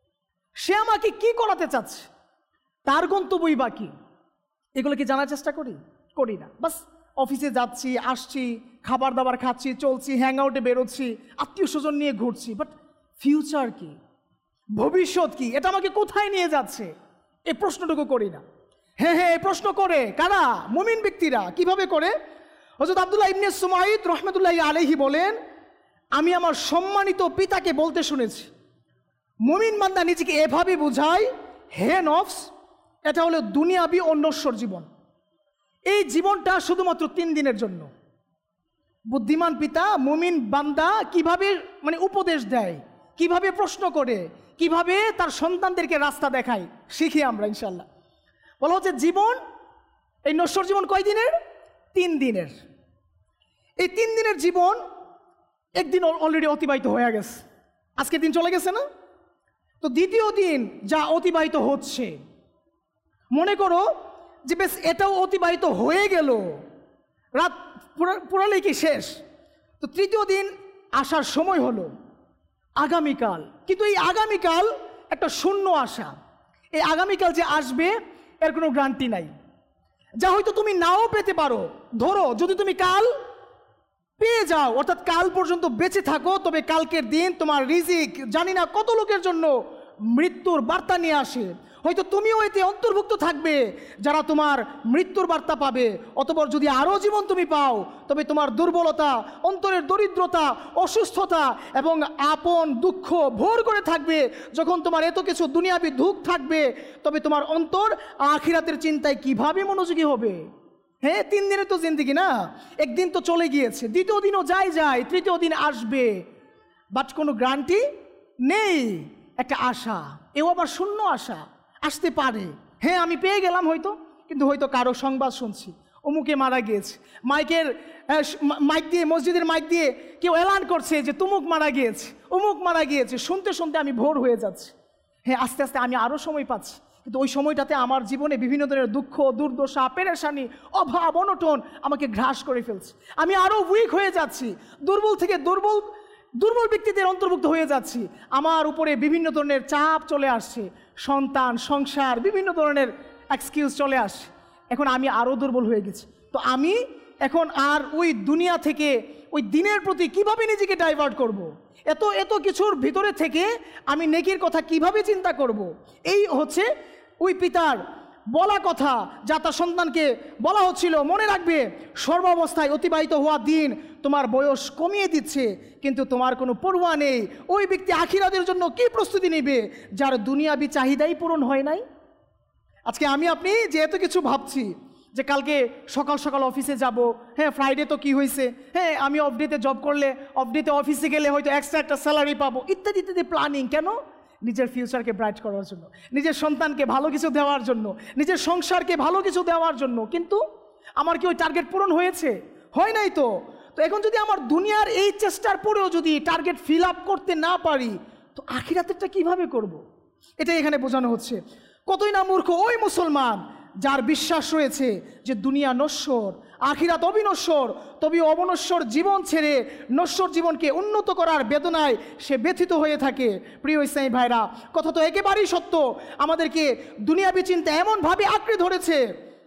সে আমাকে কি করাতে চাচ্ছে, তার গন্তব্যই বা কি? এগুলো কি জানার চেষ্টা করি? করি না। বাস অফিসে যাচ্ছি, আসছি, খাবার দাবার খাচ্ছি, চলছি, হ্যাং আউটে বেরোচ্ছি, আত্মীয় স্বজন নিয়ে ঘুরছি, বাট ফিউচার কি? ভবিষ্যৎ কি, এটা আমাকে কোথায় নিয়ে যাচ্ছে, এই প্রশ্নটুকু করি না। হ্যাঁ হ্যাঁ এই প্রশ্ন করে কারা? মুমিন ব্যক্তিরা। কিভাবে করে? হযরত আব্দুল্লাহ ইবনে সুমাইদ রহমতুল্লাহি আলাইহি বলেন, আমি আমার সম্মানিত পিতাকে বলতে শুনেছি, মুমিন বান্দা নিজেকে এভাবে বুঝায়, হে নফস, এটা হলো দুনিয়াবি ও নশ্বর জীবন। এই জীবনটা শুধুমাত্র তিন দিনের জন্য। বুদ্ধিমান পিতা মুমিন বান্দা কিভাবে মানে উপদেশ দেয়, কিভাবে প্রশ্ন করে, কিভাবে তার সন্তানদেরকে রাস্তা দেখায়, শিখি আমরা ইনশাল্লাহ। বলা হচ্ছে জীবন, এই নশ্বর জীবন কয় দিনের? তিন দিনের। এই তিন দিনের জীবন একদিন অলরেডি অতিবাহিত হয়ে গেছে, আজকে দিন চলে গেছে না? তো দ্বিতীয় দিন যা অতিবাহিত হচ্ছে, মনে করো যে বেশ এটাও অতিবাহিত হয়ে গেল, রাত পুরালেই কি শেষ। তো তৃতীয় দিন আসার সময় হলো আগামীকাল, কিন্তু এই আগামীকাল একটা শূন্য আশা। এই আগামীকাল যে আসবে এর কোনো গ্যারান্টি নাই, যা হয়তো তুমি নাও পেতে পারো। ধরো যদি তুমি কাল পেয়ে যাও, অর্থাৎ কাল পর্যন্ত বেঁচে থাকো, তবে কালকের দিন তোমার রিজিক জানি না কত লোকের জন্য মৃত্যুর বার্তা নিয়ে আসে, হয়তো তুমিও এতে অন্তর্ভুক্ত থাকবে যারা তোমার মৃত্যুর বার্তা পাবে। অতঃপর যদি আরও জীবন তুমি পাও, তবে তোমার দুর্বলতা, অন্তরের দরিদ্রতা, অসুস্থতা এবং আপন দুঃখ ভোর করে থাকবে। যখন তোমার এত কিছু দুনিয়াবি দুঃখ থাকবে, তবে তোমার অন্তর আখিরাতের চিন্তায় কিভাবে মনোযোগী হবে? হ্যাঁ, তিন দিনের তো জিন্দেগি না, একদিন তো চলে গিয়েছে, দ্বিতীয় দিনও যাই যায়, তৃতীয় দিন আসবে, বাট কোনো গ্যারান্টি নেই। একটা আশা, এও আবার শূন্য আশা, আসতে পারে। হ্যাঁ আমি পেয়ে গেলাম হয়তো, কিন্তু হয়তো কারো সংবাদ শুনছি অমুকে মারা গিয়েছে, মাইকের মাইক দিয়ে, মসজিদের মাইক দিয়ে কেউ এলান করছে যে তুমুক মারা গিয়েছে, অমুক মারা গিয়েছে, শুনতে শুনতে আমি ভোর হয়ে যাচ্ছি। হ্যাঁ আস্তে আস্তে আমি আরও সময় পাচ্ছি, কিন্তু ওই সময়টাতে আমার জীবনে বিভিন্ন ধরনের দুঃখ, দুর্দশা, পেরেশানি, অভাব, অনটন আমাকে গ্রাস করে ফেলছে। আমি আরও উইক হয়ে যাচ্ছি, দুর্বল থেকে দুর্বল দুর্বল ব্যক্তিদের অন্তর্ভুক্ত হয়ে যাচ্ছি। আমার উপরে বিভিন্ন ধরনের চাপ চলে আসছে, সন্তান, সংসার, বিভিন্ন ধরনের এক্সকিউজ চলে আসছে। এখন আমি আরও দুর্বল হয়ে গেছি। তো আমি এখন আর ওই দুনিয়া থেকে ওই দিনের প্রতি কিভাবে নিজেকে ডাইভার্ট করব। এত এত কিছুর ভিতরে থেকে আমি নেকির কথা কিভাবে চিন্তা করব। এই হচ্ছে ওই পিতার বলা কথা, যা তার সন্তানকে বলা হচ্ছিল। মনে রাখবে, সর্বাবস্থায় অতিবাহিত হওয়া দিন তোমার বয়স কমিয়ে দিচ্ছে, কিন্তু তোমার কোনো পরোয়া নেই। ওই ব্যক্তি আখিরাতের জন্য কি প্রস্তুতি নেবে যার দুনিয়াবি চাহিদাই পূরণ হয় নাই? আজকে আমি আপনি যে এত কিছু ভাবছি যে কালকে সকাল সকাল অফিসে যাব, হ্যাঁ ফ্রাইডে তো কি হয়েছে, হ্যাঁ আমি অফ ডেতে জব করলে অফ ডেতে অফিসে গেলে হয়তো এক্সট্রা একটা স্যালারি পাবো, ইত্যাদি ইত্যাদি প্ল্যানিং। কেন? নিজের ফিউচারকে ব্রাইট করার জন্য, নিজের সন্তানকে ভালো কিছু দেওয়ার জন্য, নিজের সংসারকে ভালো কিছু দেওয়ার জন্য। কিন্তু আমার কি ওই টার্গেট পূরণ হয়েছে? হয় নাই তো। তো এখন যদি আমার দুনিয়ার এই চেষ্টার পরেও যদি টার্গেট ফিল আপ করতে না পারি, তো আখিরাতেরটা কিভাবে করব? এটাই এখানে বোঝানো হচ্ছে। কতই না মূর্খ ওই মুসলমান যার বিশ্বাস রয়েছে যে দুনিয়া নশ্বর, আখিরাত অবিনশ্বর, তবে অবনশ্বর জীবন ছেড়ে নশ্বর জীবনকে উন্নত করার বেদনায় সে ব্যথিত হয়ে থাকে। প্রিয় ইসলামী ভাইরা, কথা তো একেবারেই সত্য। আমাদেরকে দুনিয়াবি চিন্তা এমনভাবে আঁকড়ে ধরেছে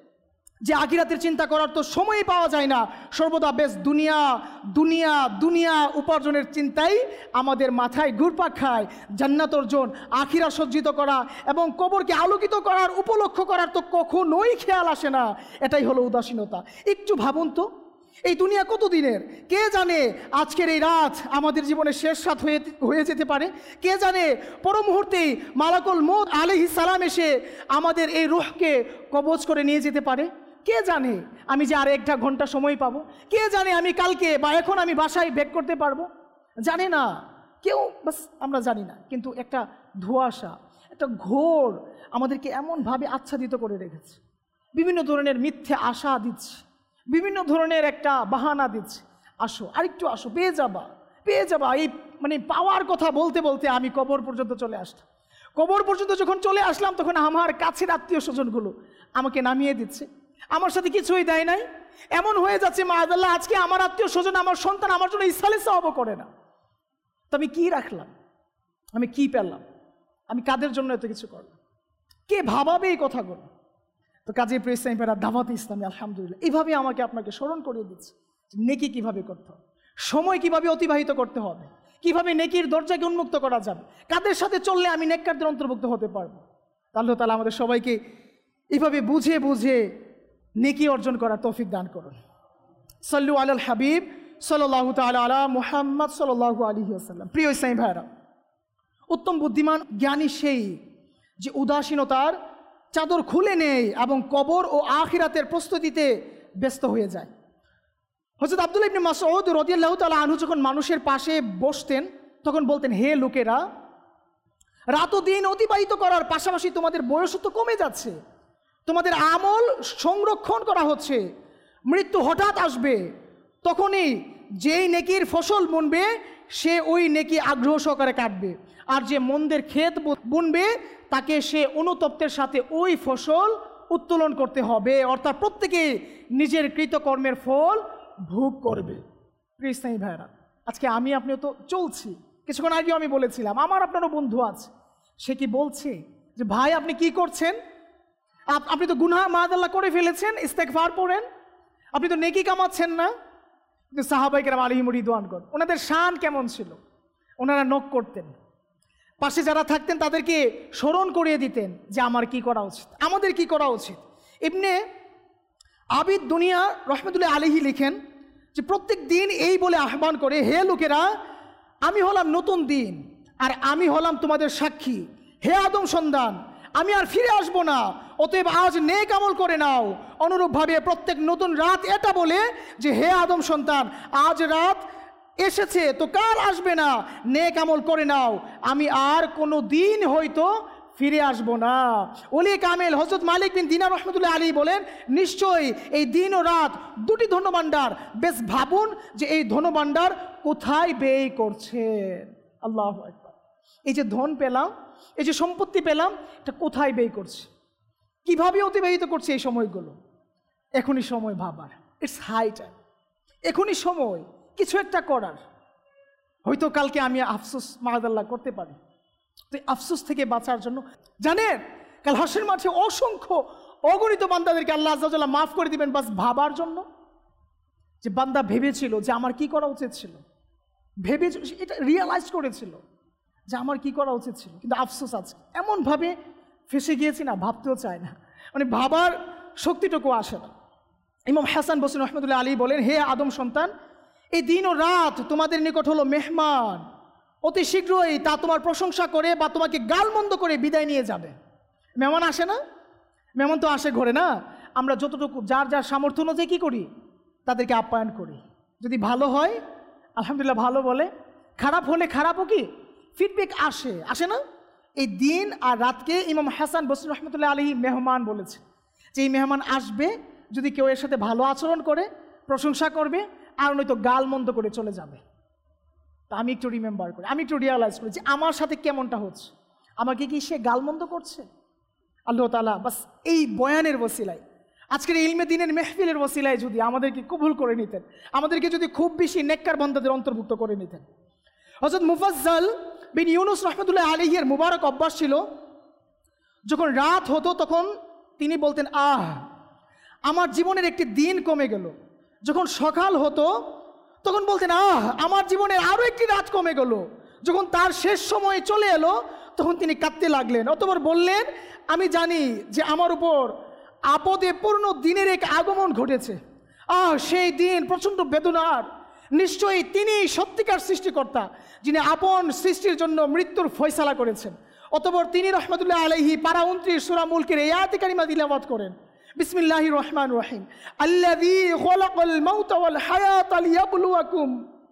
যে আখিরাতের চিন্তা করার তো সময়ই পাওয়া যায় না। সর্বদা বেশ দুনিয়া দুনিয়া দুনিয়া উপার্জনের চিন্তাই আমাদের মাথায় ঘুরপাক খায়। জান্নাত অর্জন, আখিরা সজ্জিত করা এবং কবরকে আলোকিত করার উপলক্ষ করার তো কখনোই খেয়াল আসে না। এটাই হলো উদাসীনতা। একটু ভাবুন তো, এই দুনিয়া কত দিনের? কে জানে আজকের এই রাত আমাদের জীবনে শেষ রাত হয়ে হয়ে যেতে পারে। কে জানে পর মুহূর্তেই মালাকুল মউত আলাইহিস সালাম এসে আমাদের এই রূহকে কবজ করে নিয়ে যেতে পারে। কে জানে আমি যে আর একটা ঘন্টা সময় পাবো? কে জানে আমি কালকে বা এখন আমি বাসায় ব্যাক করতে পারবো? জানে না কেউ, বাস আমরা জানি না। কিন্তু একটা ধোঁয়াশা, একটা ঘোর আমাদেরকে এমনভাবে আচ্ছাদিত করে রেখেছে, বিভিন্ন ধরনের মিথ্যে আশা দিচ্ছে, বিভিন্ন ধরনের একটা বাহানা দিচ্ছে, আসো আরেকটু আসো, পেয়ে যাবা পেয়ে যাবা। এই মানে পাওয়ার কথা বলতে বলতে আমি কবর পর্যন্ত চলে আসলাম। কবর পর্যন্ত যখন চলে আসলাম, তখন আমার কাছের আত্মীয় স্বজনগুলো আমাকে নামিয়ে দিচ্ছে, আমার সাথে কিছুই দেয় নাই। এমন হয়ে যাচ্ছে মাআযাল্লাহ, আজকে আমার আত্মীয় স্বজন, আমার সন্তান আমার জন্য ইসালে সওয়াবও করে না। তো আমি কি রাখলাম? আমি কি পেলাম? আমি কাদের জন্য এত কিছু করলাম? কে ভাবাবে এই কথাগুলো? তো কাজী প্রিয় ইসলামী ভাইরা, দাওয়াতে ইসলামী আলহামদুলিল্লাহ এইভাবে আমাকে আপনাকে স্মরণ করিয়ে দিচ্ছে নেকি কিভাবে করতে হবে, সময় কিভাবে অতিবাহিত করতে হবে, কিভাবে নেকির দরজাকে উন্মুক্ত করা যাবে, কাদের সাথে চললে আমি নেককারদের অন্তর্ভুক্ত হতে পারবো। আল্লাহ তাআলা আমাদের সবাইকে এইভাবে বুঝে বুঝে নেকি অর্জন করার তৌফিক দান করুন। সাল্লু আলাল হাবিব সাল্লাল্লাহু তাআলা আলা মুহাম্মদ সাল্লাল্লাহু আলাইহি ওয়াসাল্লাম। প্রিয় ইসলামী ভাইরা, উত্তম বুদ্ধিমান জ্ঞানী সেই যে উদাসীনতার চাদর খুলে নেয় এবং কবর ও আখিরাতের প্রস্তুতিতে ব্যস্ত হয়ে যায়। হযরত আব্দুল্লাহ ইবনে মাসউদ রাদিয়াল্লাহু তাআলা আনহু যখন মানুষের পাশে বসতেন তখন বলতেন, হে লোকেরা, রাত ও দিন অতিবাহিত করার পাশাপাশি তোমাদের বয়স তো কমে যাচ্ছে, তোমাদের আমল সংরক্ষণ করা হচ্ছে, মৃত্যু হঠাৎ আসবে, তখনই যেই নেকির ফসল বুনবে সে ওই নেকি আগ্রহ সহকারে কাটবে, আর যে মন্দের ক্ষেত বুনবে তাকে সে অনুতপ্তের সাথে ওই ফসল উত্তোলন করতে হবে। অর্থাৎ প্রত্যেকে নিজের কৃতকর্মের ফল ভোগ করবে। প্রিয় ইসলামী ভাইরা, আজকে আমি আপনিও তো চলছি, কিছুক্ষণ আগেও আমি বলেছিলাম আমার আপনারও বন্ধু আছে, সে কি বলছে যে ভাই আপনি কি করছেন, আপনি তো গুনাহ মাআযাল্লাহ করে ফেলেছেন, ইস্তেগফার পড়েন, আপনি তো নেকি কামাচ্ছেন না। কিন্তু সাহাবায়ে কেরাম আলাইহিম রিদওয়ানগণ ওনাদের শান কেমন ছিল, ওনারা নক করতেন, পাশে যারা থাকতেন তাদেরকে স্মরণ করিয়ে দিতেন যে আমার কি করা উচিত, আমাদের কি করা উচিত। ইবনে আবিদ দুনিয়া রহমতুল্লাহ আলাইহি লিখেন যে প্রত্যেক দিন এই বলে আহ্বান করে, হে লোকেরা, আমি হলাম নতুন দিন আর আমি হলাম তোমাদের সাক্ষী, হে আদম সন্তান, আমি আর ফিরে আসব না, অতএব আজ নেক আমল করে নাও। অনুরূপভাবে প্রত্যেক নতুন রাত এটা বলে যে হে আদম সন্তান, আজ রাত এসেছে তো কাল আসবে না, নেক আমল করে নাও, আমি আর কোনো দিন হয়তো ফিরে আসব না। ওলি কামেল হযরত মালিক বিন দিনার রহমতুল্লাহ আলী বলেন, নিশ্চয়ই এই দিন ও রাত দুটি ধনভাণ্ডার, বেশ ভাবুন যে এই ধনভাণ্ডার কোথায় ব্যয় করছেন। আল্লাহু আকবার। এই যে ধন পেলাম, এই যে সম্পত্তি পেলাম, এটা কোথায় ব্যয় করছে, কিভাবে অতিবাহিত করছে এই সময়গুলো। এখনই সময় ভাবার, ইটস হাই টাইম, এখনই সময় কিছু একটা করার। হয়তো কালকে আমি আফসোস মাআযাল্লাহ করতে পারি, তো আফসোস থেকে বাঁচার জন্য জানেন কাল হাসরের মাঠে অসংখ্য অগণিত বান্দাদেরকে আল্লাহ আযজা ওয়া জাল্লা মাফ করে দিবেন বাস ভাবার জন্য, যে বান্দা ভেবেছিল যে আমার কি করা উচিত ছিল, ভেবে এটা রিয়েলাইজ করেছিল যে আমার কি করা উচিত ছিল, কিন্তু আফসোস আছে এমনভাবে ফেসে গিয়েছি না, ভাবতেও চায় না, মানে ভাবার শক্তিটুকু আসে না। ইমাম হাসান বসরি রহমতুল্লাহ আলী বলেন, হে আদম সন্তান, এই দিন ও রাত তোমাদের নিকট হলো মেহমান, অতি শীঘ্রই তা তোমার প্রশংসা করে বা তোমাকে গালমন্দ করে বিদায় নিয়ে যাবে। মেহমান আসে না, মেহমান তো আসে ঘরে না, আমরা যতটুকু যার যার সামর্থ্য অনুযায়ী কী করি, তাদেরকে আপ্যায়ন করি। যদি ভালো হয় আলহামদুলিল্লাহ ভালো বলে, খারাপ হলে খারাপও কি ফিডব্যাক আসে, আসে না। এই দিন আর রাতকে ইমাম হাসান বসরি রহমতুল্লাহ আলাইহি মেহমান বলেছে, যে এই মেহমান আসবে, যদি কেউ এর সাথে ভালো আচরণ করে প্রশংসা করবে, আর নয়তো গালমন্দ করে চলে যাবে। তা আমি একটু রিমেম্বার করি, আমি একটু রিয়ালাইজ করি যে আমার সাথে কেমনটা হচ্ছে, আমাকে কি সে গালমন্দ করছে। আল্লাহ তাআলা বাস এই বয়ানের ওসিলায়, আজকের ইলমে দ্বীনের মেহফিলের ওসিলায় যদি আমাদেরকে কবুল করে নিতেন, আমাদেরকে যদি খুব বেশি নেককার বান্দাদের অন্তর্ভুক্ত করে নিতেন। হযরত মুফাজ্জল বিন ইউনুস রহমতুল্লাহ আলাইহির মুবারক অভ্যাস ছিল, যখন রাত হতো তখন তিনি বলতেন, আহ আমার জীবনের একটি দিন কমে গেল। যখন সকাল হতো তখন বলতেন, আহ আমার জীবনের আরও একটি রাত কমে গেল। যখন তার শেষ সময় চলে এলো তখন তিনি কাঁদতে লাগলেন, অতঃপর বললেন, আমি জানি যে আমার উপর আপদে পূর্ণ দিনের এক আগমন ঘটেছে। আহ সেই দিন প্রচণ্ড বেদনার, নিশ্চয়ই তিনি সত্যিকার সৃষ্টিকর্তা, যিনি আপন সৃষ্টির জন্য মৃত্যুর ফয়সালা করেছেন। অতঃপর তিনি রহমতুল্লাহ আলাইহি পারা উনত্রিশ সূরা মুলকের এই আয়াতে কারিমা তিলাওয়াত করেন, বিসমিল্লাহির রহমানির রহিম, আল্লাযী খালাকাল মাউতা ওয়াল হায়াতা লিয়াবলুয়াকুম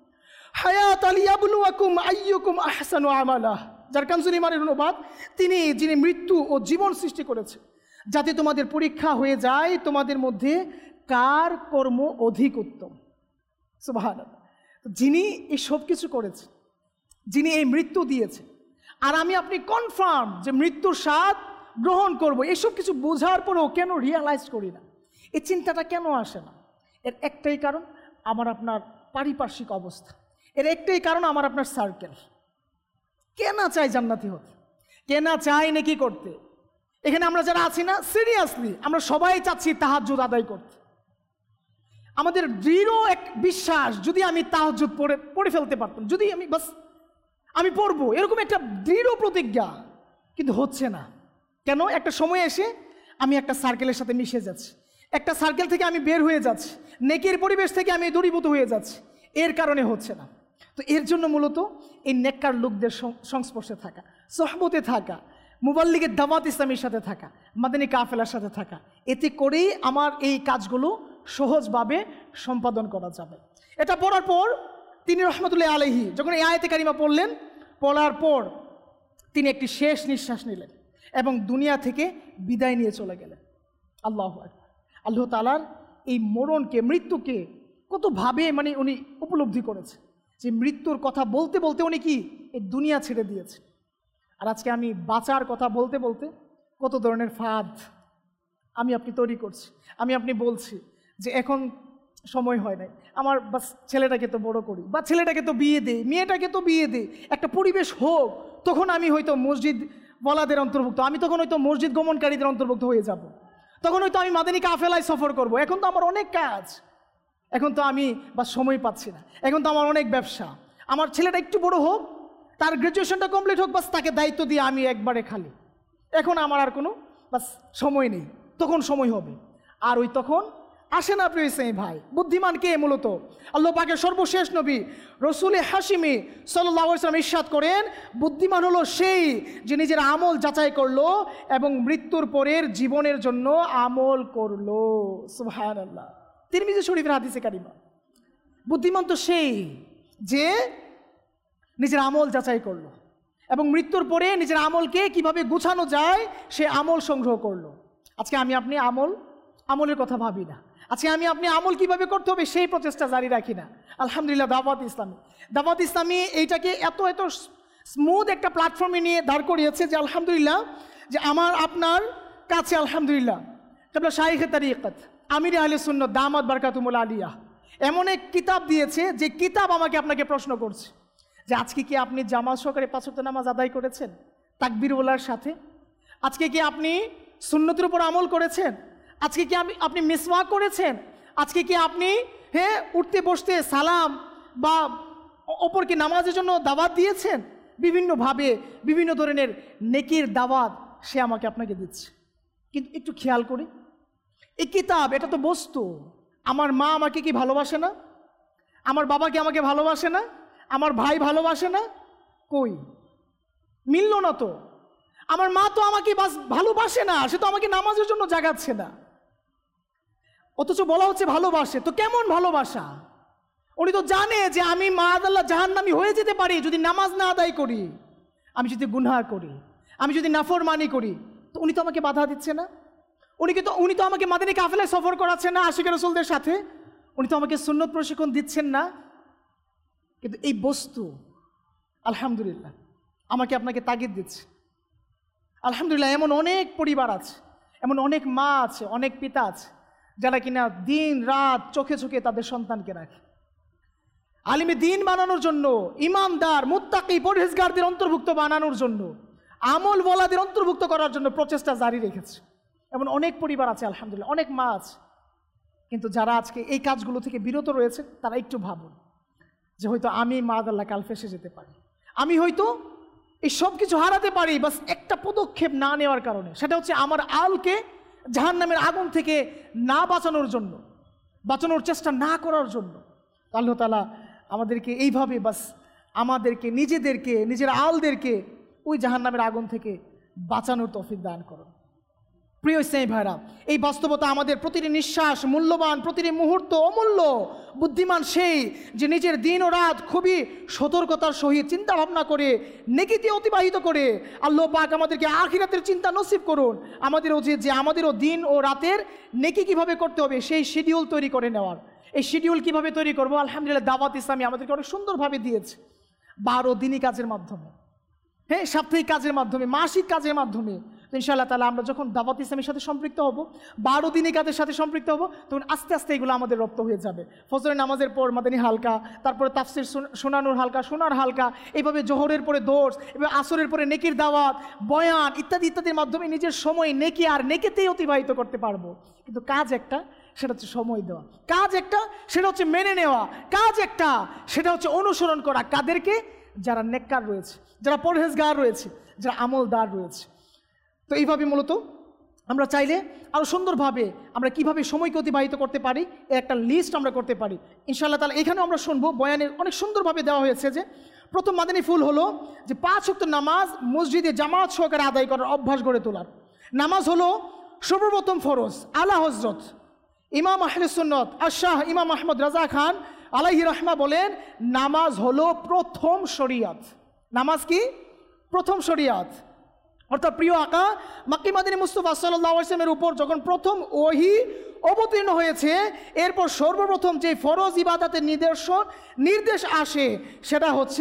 হায়াতা লিয়াবলুয়াকুম আইয়ুকুম আহসানু আমালা। যার কানজুল ইমানের অনুবাদ, তিনি যিনি মৃত্যু ও জীবন সৃষ্টি করেছে যাতে তোমাদের পরীক্ষা হয়ে যায় তোমাদের মধ্যে কার কর্ম অধিক উত্তম। সুবহানাল্লাহ। যিনি এই সব কিছু করেছে, যিনি এই মৃত্যু দিয়েছে, আর আমি আপনি কনফার্ম যে মৃত্যুর স্বাদ গ্রহণ করব, এসব কিছু বোঝার পরেও কেন রিয়ালাইজ করি না, এই চিন্তাটা কেন আসে না? এর একটাই কারণ আমার আপনার পারিপার্শ্বিক অবস্থা, এর একটাই কারণ আমার আপনার সার্কেল। কে না চায় জান্নাতি হতে, কে না চায় নেকি করতে? এখানে আমরা যারা আছি না, সিরিয়াসলি আমরা সবাই চাচ্ছি তাহাজ্জুদ আদায় করতে। আমাদের দৃঢ় এক বিশ্বাস, যদি আমি তাহাজ্জুদ পড়ে পড়ে ফেলতে পারতাম, যদি আমি বাস আমি পড়বো, এরকম একটা দৃঢ় প্রতিজ্ঞা, কিন্তু হচ্ছে না। কেন? একটা সময় এসে আমি একটা সার্কেলের সাথে মিশে যাচ্ছি, একটা সার্কেল থেকে আমি বের হয়ে যাচ্ছি, নেকের পরিবেশ থেকে আমি দূরীভূত হয়ে যাচ্ছি, এর কারণে হচ্ছে না। তো এর জন্য মূলত এই নেককার লোকদের সংস্পর্শে থাকা, সোহবতে থাকা, মুবাল্লিগের দাওয়াত ইসলামীর সাথে থাকা, মাদানী কাফেলার সাথে থাকা, এতে করেই আমার এই কাজগুলো সহজভাবে সম্পাদন করা যাবে। এটা পড়ার পর তিনি রহমতুল্লাহ আলাইহি যখন এই আয়াতে কারিমা পড়লেন, পড়ার পর তিনি একটি শেষ নিঃশ্বাস নিলেন এবং দুনিয়া থেকে বিদায় নিয়ে চলে গেলেন। আল্লাহু আকবার। আল্লাহ তাআলার এই মরণকে, মৃত্যুকে কতভাবে মানে উনি উপলব্ধি করেছে, যে মৃত্যুর কথা বলতে বলতে উনি কি এই দুনিয়া ছেড়ে দিয়েছে। আর আজকে আমি বাঁচার কথা বলতে বলতে কত ধরনের ফাঁদ আমি আপনি তৈরি করছি। আমি আপনি বলছি যে এখন সময় হয় নাই, আমার বাস ছেলেটাকে তো বড় করি, বা ছেলেটাকে তো বিয়ে দে, মেয়েটাকে তো বিয়ে দে, একটা পরিবেশ হোক, তখন আমি হয়তো মসজিদ ওয়ালাদের অন্তর্ভুক্ত, আমি তখন হয়তো মসজিদ গমনকারীদের অন্তর্ভুক্ত হয়ে যাব, তখন হয়তো আমি মাদানী কাফেলায় সফর করব। এখন তো আমার অনেক কাজ, এখন তো আমি বা সময় পাচ্ছি না, এখন তো আমার অনেক ব্যবসা, আমার ছেলেটা একটু বড় হোক, তার গ্র্যাজুয়েশনটা কমপ্লিট হোক, বাস তাকে দায়িত্ব দিয়ে আমি একবারে খালি, এখন আমার আর কোনো বাস সময় নেই, তখন সময় হবে। আর ওই তখন আসে না প্রিয় ইসলামী ভাই। বুদ্ধিমান কে? মূলত আল্লাহ পাকের সর্বশেষ নবী রসুল হাশিমি সাল্লাল্লাহু আলাইহি ওয়াসাল্লাম ইরশাদ করেন, বুদ্ধিমান হলো সেই যে নিজের আমল যাচাই করলো এবং মৃত্যুর পরের জীবনের জন্য আমল করলো। সুবহানাল্লাহ। তিরমিজি শরীফের হাদিসে কারিমা। বুদ্ধিমান তো সেই যে নিজের আমল যাচাই করলো এবং মৃত্যুর পরে নিজের আমলকে কিভাবে গুছানো যায় সে আমল সংগ্রহ করলো। আজকে আমি আপনি আমল আমলের কথা ভাবি না, আজকে আমি আপনি আমল কিভাবে করতে হবে সেই প্রচেষ্টা জারি রাখি না। আলহামদুলিল্লাহ দাওয়াত ইসলামী দাওয়াত ইসলামী এইটাকে এত এত স্মুথ একটা প্ল্যাটফর্মে নিয়ে দাঁড় করিয়েছে যে আলহামদুলিল্লাহ, যে আমার আপনার কাছে আলহামদুলিল্লাহ তারপরে শাইখে তারিকাত আমির আহলে সুন্নাত দামাত বারকাতুমুল আলিয়া এমন এক কিতাব দিয়েছে, যে কিতাব আমাকে আপনাকে প্রশ্ন করছে যে আজকে কি আপনি জামাত সহকারে পাঁচ ওয়াক্ত নামাজ আদায় করেছেন তাকবীর বলার সাথে? আজকে কি আপনি সুন্নতের উপর আমল করেছেন? আজকে কি আপনি আপনি মিসওয়াক করেছেন? আজকে কি আপনি হ্যাঁ উঠতে বসতে সালাম বা অপরকে নামাজের জন্য দাওয়াত দিয়েছেন? বিভিন্নভাবে বিভিন্ন ধরনের নেকির দাওয়াত সে আমাকে আপনাকে দিচ্ছে। কিন্তু একটু খেয়াল করি, এই কিতাব এটা তো বস্তু। আমার মা আমাকে কি ভালোবাসে না? আমার বাবা কি আমাকে ভালোবাসে না? আমার ভাই ভালোবাসে না? কই মিলল না তো। আমার মা তো আমাকে বাস ভালোবাসে না, সে তো আমাকে নামাজের জন্য জাগাচ্ছে না, অথচ বলা হচ্ছে ভালোবাসে। তো কেমন ভালোবাসা? উনি তো জানে যে আমি মাআযাল্লাহ জাহান্নামী হয়ে যেতে পারি যদি নামাজ না আদায় করি, আমি যদি গুনাহ করি, আমি যদি নাফরমানি করি। তো উনি তো আমাকে বাধা দিচ্ছে না, উনি তো উনি তো আমাকে মাদানী কাফেলায় সফর করাচ্ছেন না আশিক রাসূলদের সাথে, উনি তো আমাকে সুন্নত প্রশিক্ষণ দিচ্ছেন না। কিন্তু এই বস্তু আলহামদুলিল্লাহ আমাকে আপনাকে তাগিদ দিচ্ছে। আলহামদুলিল্লাহ এমন অনেক পরিবার আছে, এমন অনেক মা আছে, অনেক পিতা আছে যারা কিনা দিন রাত চোখে চোখে তাদের সন্তানকে রাখে আলিমে দিন বানানোর জন্য, ইমানদার মুত্তাকি পরহেজগারদের অন্তর্ভুক্ত বানানোর জন্য, আমল ওয়ালাদের অন্তর্ভুক্ত করার জন্য প্রচেষ্টা জারি রেখেছে। এমন অনেক পরিবার আছে আলহামদুলিল্লাহ, অনেক মা আছে। কিন্তু যারা আজকে এই কাজগুলো থেকে বিরত রয়েছে তারা একটু ভাবুন যে হয়তো আমি মাআযাল্লাহ কাল ফেসে যেতে পারি, আমি হয়তো এই সব কিছু হারাতে পারি বাস একটা পদক্ষেপ না নেওয়ার কারণে। সেটা হচ্ছে আমার আলকে জাহান্নামের আগুন থেকে না বাঁচানোর জন্য, বাঁচানোর চেষ্টা না করার জন্য। আল্লাহ তাআলা আমাদেরকে এইভাবে বাস আমাদেরকে নিজেদেরকে নিজের আলদেরকে ওই জাহান্নামের আগুন থেকে বাঁচানোর তৌফিক দান করুন। প্রিয় ইসলামী ভাইরা, এই বাস্তবতা আমাদের প্রতিটি নিঃশ্বাস মূল্যবান, প্রতিটি মুহূর্ত অমূল্য। বুদ্ধিমান সেই যে নিজের দিন ও রাত খুবই সতর্কতার সহিত চিন্তা ভাবনা করে নেকিতে অতিবাহিত করে। আল্লাহ পাক আমাদেরকে আখিরাতের চিন্তা নসিব করুন। আমাদের উচিত যে আমাদেরও দিন ও রাতের নেকি কিভাবে করতে হবে সেই শিডিউল তৈরি করে নেওয়ার। এই শিডিউল কিভাবে তৈরি করব? আলহামদুলিল্লাহ দাওয়াত ইসলামী আমাদেরকে অনেক সুন্দরভাবে দিয়েছে। বারো দিনই কাজের মাধ্যমে, হ্যাঁ সাপ্তাহিক কাজের মাধ্যমে, মাসিক কাজের মাধ্যমে। তো ইনশাআল্লাহ তাআলা আমরা যখন দাওয়াত ইসলামের সাথে সম্পৃক্ত হব, বারো দিনই কাজের সাথে সম্পৃক্ত হব, তখন আস্তে আস্তে এগুলো আমাদের রপ্ত হয়ে যাবে। ফজরের নামাজের পর মাদানী হালকা, তারপরে তাফসির শোনানোর হালকা, শোনার হালকা, এইভাবে জোহরের পরে দোর্স, এভাবে আসরের পরে নেকির দাওয়াত, বয়ান ইত্যাদি ইত্যাদির মাধ্যমে নিজের সময় নেকি আর নেকিতেই অতিবাহিত করতে পারবো। কিন্তু কাজ একটা, সেটা হচ্ছে সময় দেওয়া। কাজ একটা, সেটা হচ্ছে মেনে নেওয়া। কাজ একটা, সেটা হচ্ছে অনুসরণ করা। কাদেরকে? যারা নেককার রয়েছে, যারা পরহেজগার রয়েছে, যারা আমলদার রয়েছে। তো এইভাবে মূলত আমরা চাইলে আরও সুন্দরভাবে আমরা কিভাবে সময়কে অতিবাহিত করতে পারি এর একটা লিস্ট আমরা করতে পারি ইনশাআল্লাহ তাআলা। এখানেও আমরা শুনবো, বয়ানে অনেক সুন্দরভাবে দেওয়া হয়েছে যে প্রথম মাদানী ফুল হলো যে পাঁচ ওয়াক্ত নামাজ মসজিদে জামাত সহকারে আদায় করার অভ্যাস গড়ে তোলার। নামাজ হলো সর্বপ্রথম ফরজ। আলা হজরত ইমাম আহলে সুন্নত আশাহ ইমাম আহমদ রাজা খান আলাইহি রাহমা বলেন, নামাজ হলো প্রথম শরিয়ত। নামাজ কি? প্রথম শরিয়ত। অর্থাৎ প্রিয় আকা মক্কি মাদিনী মুস্তাফা সাল্লাল্লাহু আলাইহি ওয়াসাল্লামের উপর যখন প্রথম ওহী অবতীর্ণ হয়েছে, এরপর সর্বপ্রথম যে ফরজ ইবাদতের নির্দেশন নির্দেশ আসে সেটা হচ্ছে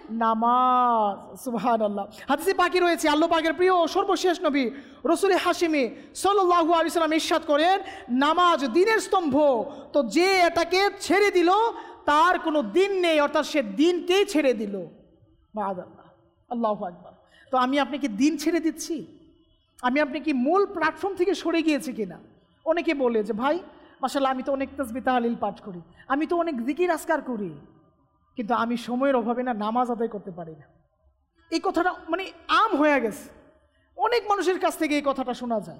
নামাজ। সুবহানাল্লাহ। হাদিসে পাকি রয়েছে, আল্লাহ পাকের প্রিয় ও সর্বশেষ নবী রাসূল হাশিমি সাল্লাল্লাহু আলাইহি সাল্লাম ইরশাদ করেন, নামাজ দ্বীনের স্তম্ভ, তো যে এটাকে ছেড়ে দিল তার কোনো দিন নেই, অর্থাৎ সে দিনকেই ছেড়ে দিল। মাআযাল্লাহ, আল্লাহু আকবার। তো আমি আপনি কি দিন ছেড়ে দিচ্ছি? আমি আপনি কি মূল প্ল্যাটফর্ম থেকে সরে গিয়েছি কিনা? অনেকে বলে যে ভাই মাশাআল্লাহ আমি তো অনেক তাসবিহ তাহলিল পাঠ করি, আমি তো অনেক জিকির আজকার করি, কিন্তু আমি সময়ের অভাবে না নামাজ আদায় করতে পারি না। এই কথাটা মানে আম হয়ে গেছে, অনেক মানুষের কাছ থেকে এই কথাটা শোনা যায়।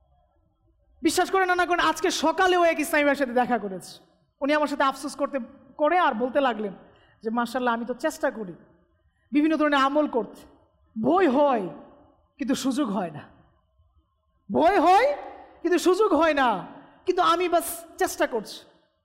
বিশ্বাস করে না না করেন, আজকে সকালেও এক ইসলামী ভাইয়ের সাথে দেখা করেছে। উনি আমার সাথে আফসোস করতে করে আর বলতে লাগলেন যে মাশাআল্লাহ আমি তো চেষ্টা করি বিভিন্ন ধরনের আমল করতে, ভয় হয় কিন্তু সুযোগ হয় না, ভয় হয় কিন্তু সুযোগ হয় না, কিন্তু আমি বাস চেষ্টা করছি।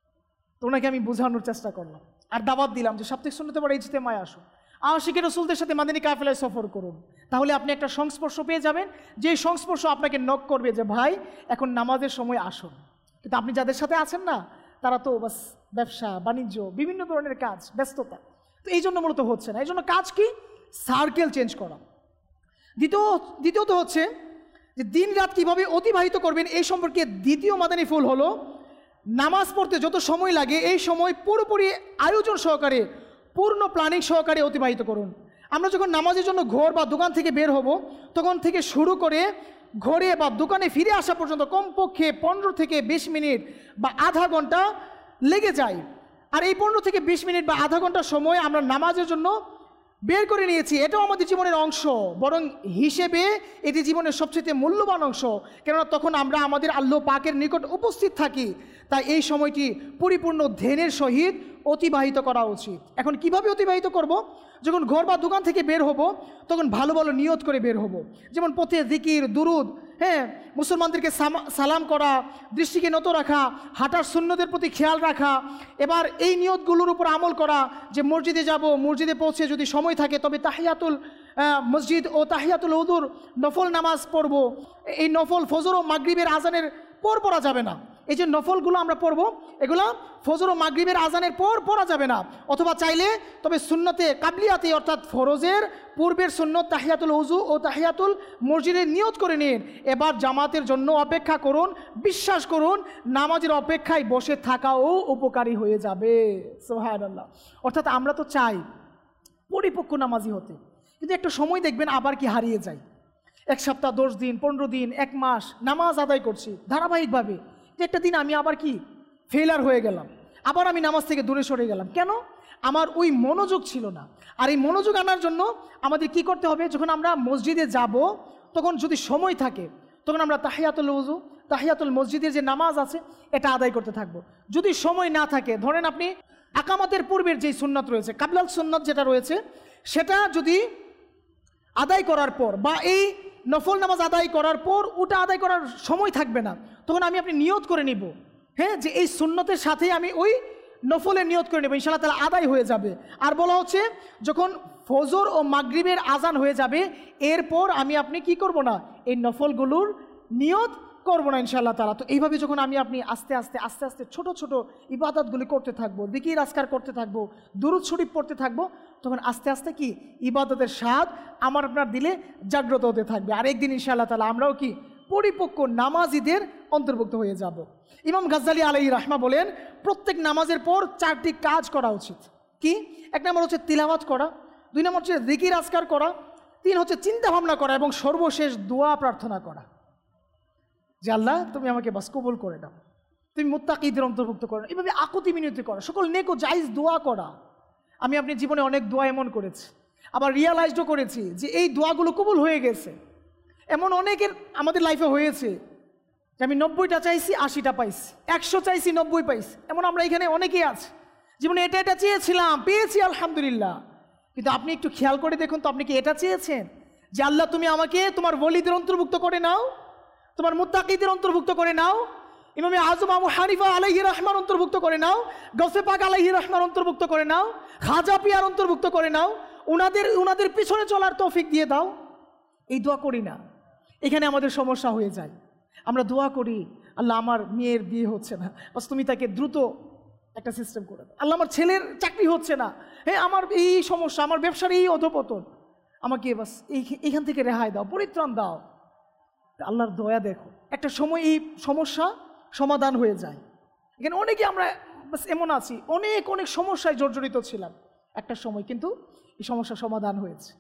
তো ওনাকে আমি বোঝানোর চেষ্টা করলাম আর দাওয়াত দিলাম যে সাপ্তাহিক সুন্নতে পড়ে ইজতেমায় আসুন, আশিকের রাসূলদের সাথে মাদানী কাফেলায় সফর করুন, তাহলে আপনি একটা সংস্পর্শ পেয়ে যাবেন, যে সংস্পর্শ আপনাকে নক করবে যে ভাই এখন নামাজের সময় আসুন। কিন্তু আপনি যাদের সাথে আছেন না, তারা তো বাস ব্যবসা বাণিজ্য বিভিন্ন ধরনের কাজ ব্যস্ততা, তো এই জন্য মূলত হচ্ছে না। এই জন্য কাজ কি? সার্কেল চেঞ্জ করা। দ্বিতীয় দ্বিতীয়ত হচ্ছে যে দিন রাত কীভাবে অতিবাহিত করবেন এই সম্পর্কে দ্বিতীয় মাদানী ফুল হলো নামাজ পড়তে যত সময় লাগে এই সময় পুরোপুরি আয়োজন সহকারে পূর্ণ প্ল্যানিং সহকারে অতিবাহিত করুন। আমরা যখন নামাজের জন্য ঘর বা দোকান থেকে বের হব তখন থেকে শুরু করে ঘরে বা দোকানে ফিরে আসা পর্যন্ত কমপক্ষে পনেরো থেকে বিশ মিনিট বা আধা ঘন্টা লেগে যায়। আর এই পনেরো থেকে বিশ মিনিট বা আধা ঘন্টা সময় আমরা নামাজের জন্য বের করে নিয়েছি, এটাও আমাদের জীবনের অংশ, বরং হিসেবে এটি জীবনের সবচেয়ে মূল্যবান অংশ, কেননা তখন আমরা আমাদের আল্লাহ পাকের নিকট উপস্থিত থাকি। তাই এই সময়টি পরিপূর্ণ ধ্যানের সহিত অতিবাহিত করা উচিত। এখন কিভাবে অতিবাহিত করব? যখন ঘর বা দোকান থেকে বের হব তখন ভালো ভালো নিয়ত করে বের হব, যেমন পথে জিকির দুরুদ, হ্যাঁ মুসলমানদেরকে সালাম করা, দৃষ্টিকে নত রাখা, হাঁটার সুন্নতের প্রতি খেয়াল রাখা। এবার এই নিয়তগুলোর উপর আমল করা যে মসজিদে যাব, মসজিদে পৌঁছে যদি সময় থাকে তবে তাহিয়াতুল মসজিদ ও তাহিয়াতুল উযুর নফল নামাজ পড়ব। এই নফল ফজর ও মাগরিবের আজানের পর পড়া যাবে না। এই যে নফলগুলো আমরা পড়ব এগুলো ফজর ও মাগরিবের আজানের পর পড়া যাবে না, অথবা চাইলে তবে সুন্নতে কাবলিয়াতে অর্থাৎ ফরজের পূর্বের সুন্নত তাহিয়াতুল উযু ও তাহিয়াতুল মসজিদের নিয়ত করে নিন। এবার জামাতের জন্য অপেক্ষা করুন, বিশ্বাস করুন নামাজের অপেক্ষায় বসে থাকাও উপকারী হয়ে যাবে। সুবহানাল্লাহ। অর্থাৎ আমরা তো চাই পরিপক্ক নামাজি হতে, কিন্তু একটা সময় দেখবেন আবার কি হারিয়ে যায়। এক সপ্তাহ, দশ দিন, পনেরো দিন, এক মাস নামাজ আদায় করছি ধারাবাহিকভাবে, একটা দিন আমি আবার কি ফেলার হয়ে গেলাম, আবার আমি নামাজ থেকে দূরে সরে গেলাম। কেন? আমার ওই মনোযোগ ছিল না। আর এই মনোযোগ আনার জন্য আমাদের কি করতে হবে? যখন আমরা মসজিদে যাব তখন যদি সময় থাকে তখন আমরা তাহিয়াতুল উযু, তাহিয়াতুল মসজিদের যে নামাজ আছে এটা আদায় করতে থাকবো। যদি সময় না থাকে, ধরেন আপনি আকামাতের পূর্বের যেই সুন্নত রয়েছে, কাবলাল সুন্নত যেটা রয়েছে, সেটা যদি আদায় করার পর বা এই নফল নামাজ আদায় করার পর ওটা আদায় করার সময় থাকবে না, তখন আমি আপনি নিয়ত করে নিব, হ্যাঁ যে এই সুন্নতের সাথে আমি ওই নফলের নিয়ত করে নেব, ইনশাআল্লাহ তাআলা আদায় হয়ে যাবে। আর বলা হচ্ছে যখন ফজর ও মাগরিবের আজান হয়ে যাবে এরপর আমি আপনি কি করব না, এই নফলগুলোর নিয়ত করব না ইনশাআল্লাহ তাআলা। তো এইভাবে যখন আমি আপনি আস্তে আস্তে আস্তে আস্তে ছোট ছোট ইবাদতগুলি করতে থাকবো, জিকির আজকার করতে থাকবো, দুরূদ শরীফ পড়তে থাকবো, তখন আস্তে আস্তে কি ইবাদতের স্বাদ আমার আপনার দিলে জাগ্রত হতে থাকবে। আর একদিন ইনশাআল্লাহ তাআলা আমরাও কি পরিপক্ক নামাজিদের অন্তর্ভুক্ত হয়ে যাব। ইমাম গাজ্জালী আলাইহি রাহমা বলেন প্রত্যেক নামাজের পর চারটি কাজ করা উচিত। কি? এক নম্বর হচ্ছে তিলাওয়াত করা, দুই নম্বর হচ্ছে জিকির আজকার করা, তিন হচ্ছে চিন্তা ভাবনা করা এবং সর্বশেষ দোয়া প্রার্থনা করা যে আল্লাহ তুমি আমাকে বাস কবুল করে দাও, তুমি মুত্তাকিদের অন্তর্ভুক্ত করো। এইভাবে আকুতি মিনতি করা, সকল নেক ও জায়েজ দোয়া করা। আমি আপনি জীবনে অনেক দোয়া এমন করেছি, আবার রিয়ালাইজও করেছি যে এই দোয়াগুলো কবুল হয়ে গেছে। এমন অনেকের আমাদের লাইফে হয়েছে যে আমি নব্বইটা চাইছি, আশিটা পাইছি, একশো চাইছি, নব্বই পাইছি। এমন আমরা এখানে অনেকেই আছি, জীবনে এটা এটা চেয়েছিলাম, পেয়েছি আলহামদুলিল্লাহ। কিন্তু আপনি একটু খেয়াল করে দেখুন তো, আপনি কি এটা চেয়েছেন যে আল্লাহ তুমি আমাকে তোমার ওলিদের অন্তর্ভুক্ত করে নাও, তোমার মুত্তাকিদের অন্তর্ভুক্ত করে নাও, ইমামে আজম আবু হানিফা আলাইহি রাহমার অন্তর্ভুক্ত করে নাও, গৌসে পাক আলাইহি রাহমার অন্তর্ভুক্ত করে নাও, খাজা পিয়ার অন্তর্ভুক্ত করে নাও, উনাদের উনাদের পিছনে চলার তৌফিক দিয়ে দাও। এই দোয়া করি না, এখানে আমাদের সমস্যা হয়ে যায়। আমরা দোয়া করি, আল্লাহ আমার মেয়ের বিয়ে হচ্ছে না, বাস তুমি তাকে দ্রুত একটা সিস্টেম করে দাও। আল্লাহ আমার ছেলের চাকরি হচ্ছে না, হ্যাঁ আমার এই সমস্যা, আমার ব্যবসার এই অধপতন, আমাকে বাস এই এখান থেকে রেহাই দাও, পরিত্রাণ দাও। আল্লাহর দয়া দেখো, একটা সময় এই সমস্যা সমাধান হয়ে যায়। এখানে অনেকে আমরা বাস এমন আছি, অনেক অনেক সমস্যায় জর্জরিত ছিলাম একটা সময়, কিন্তু এই সমস্যা সমাধান হয়েছে।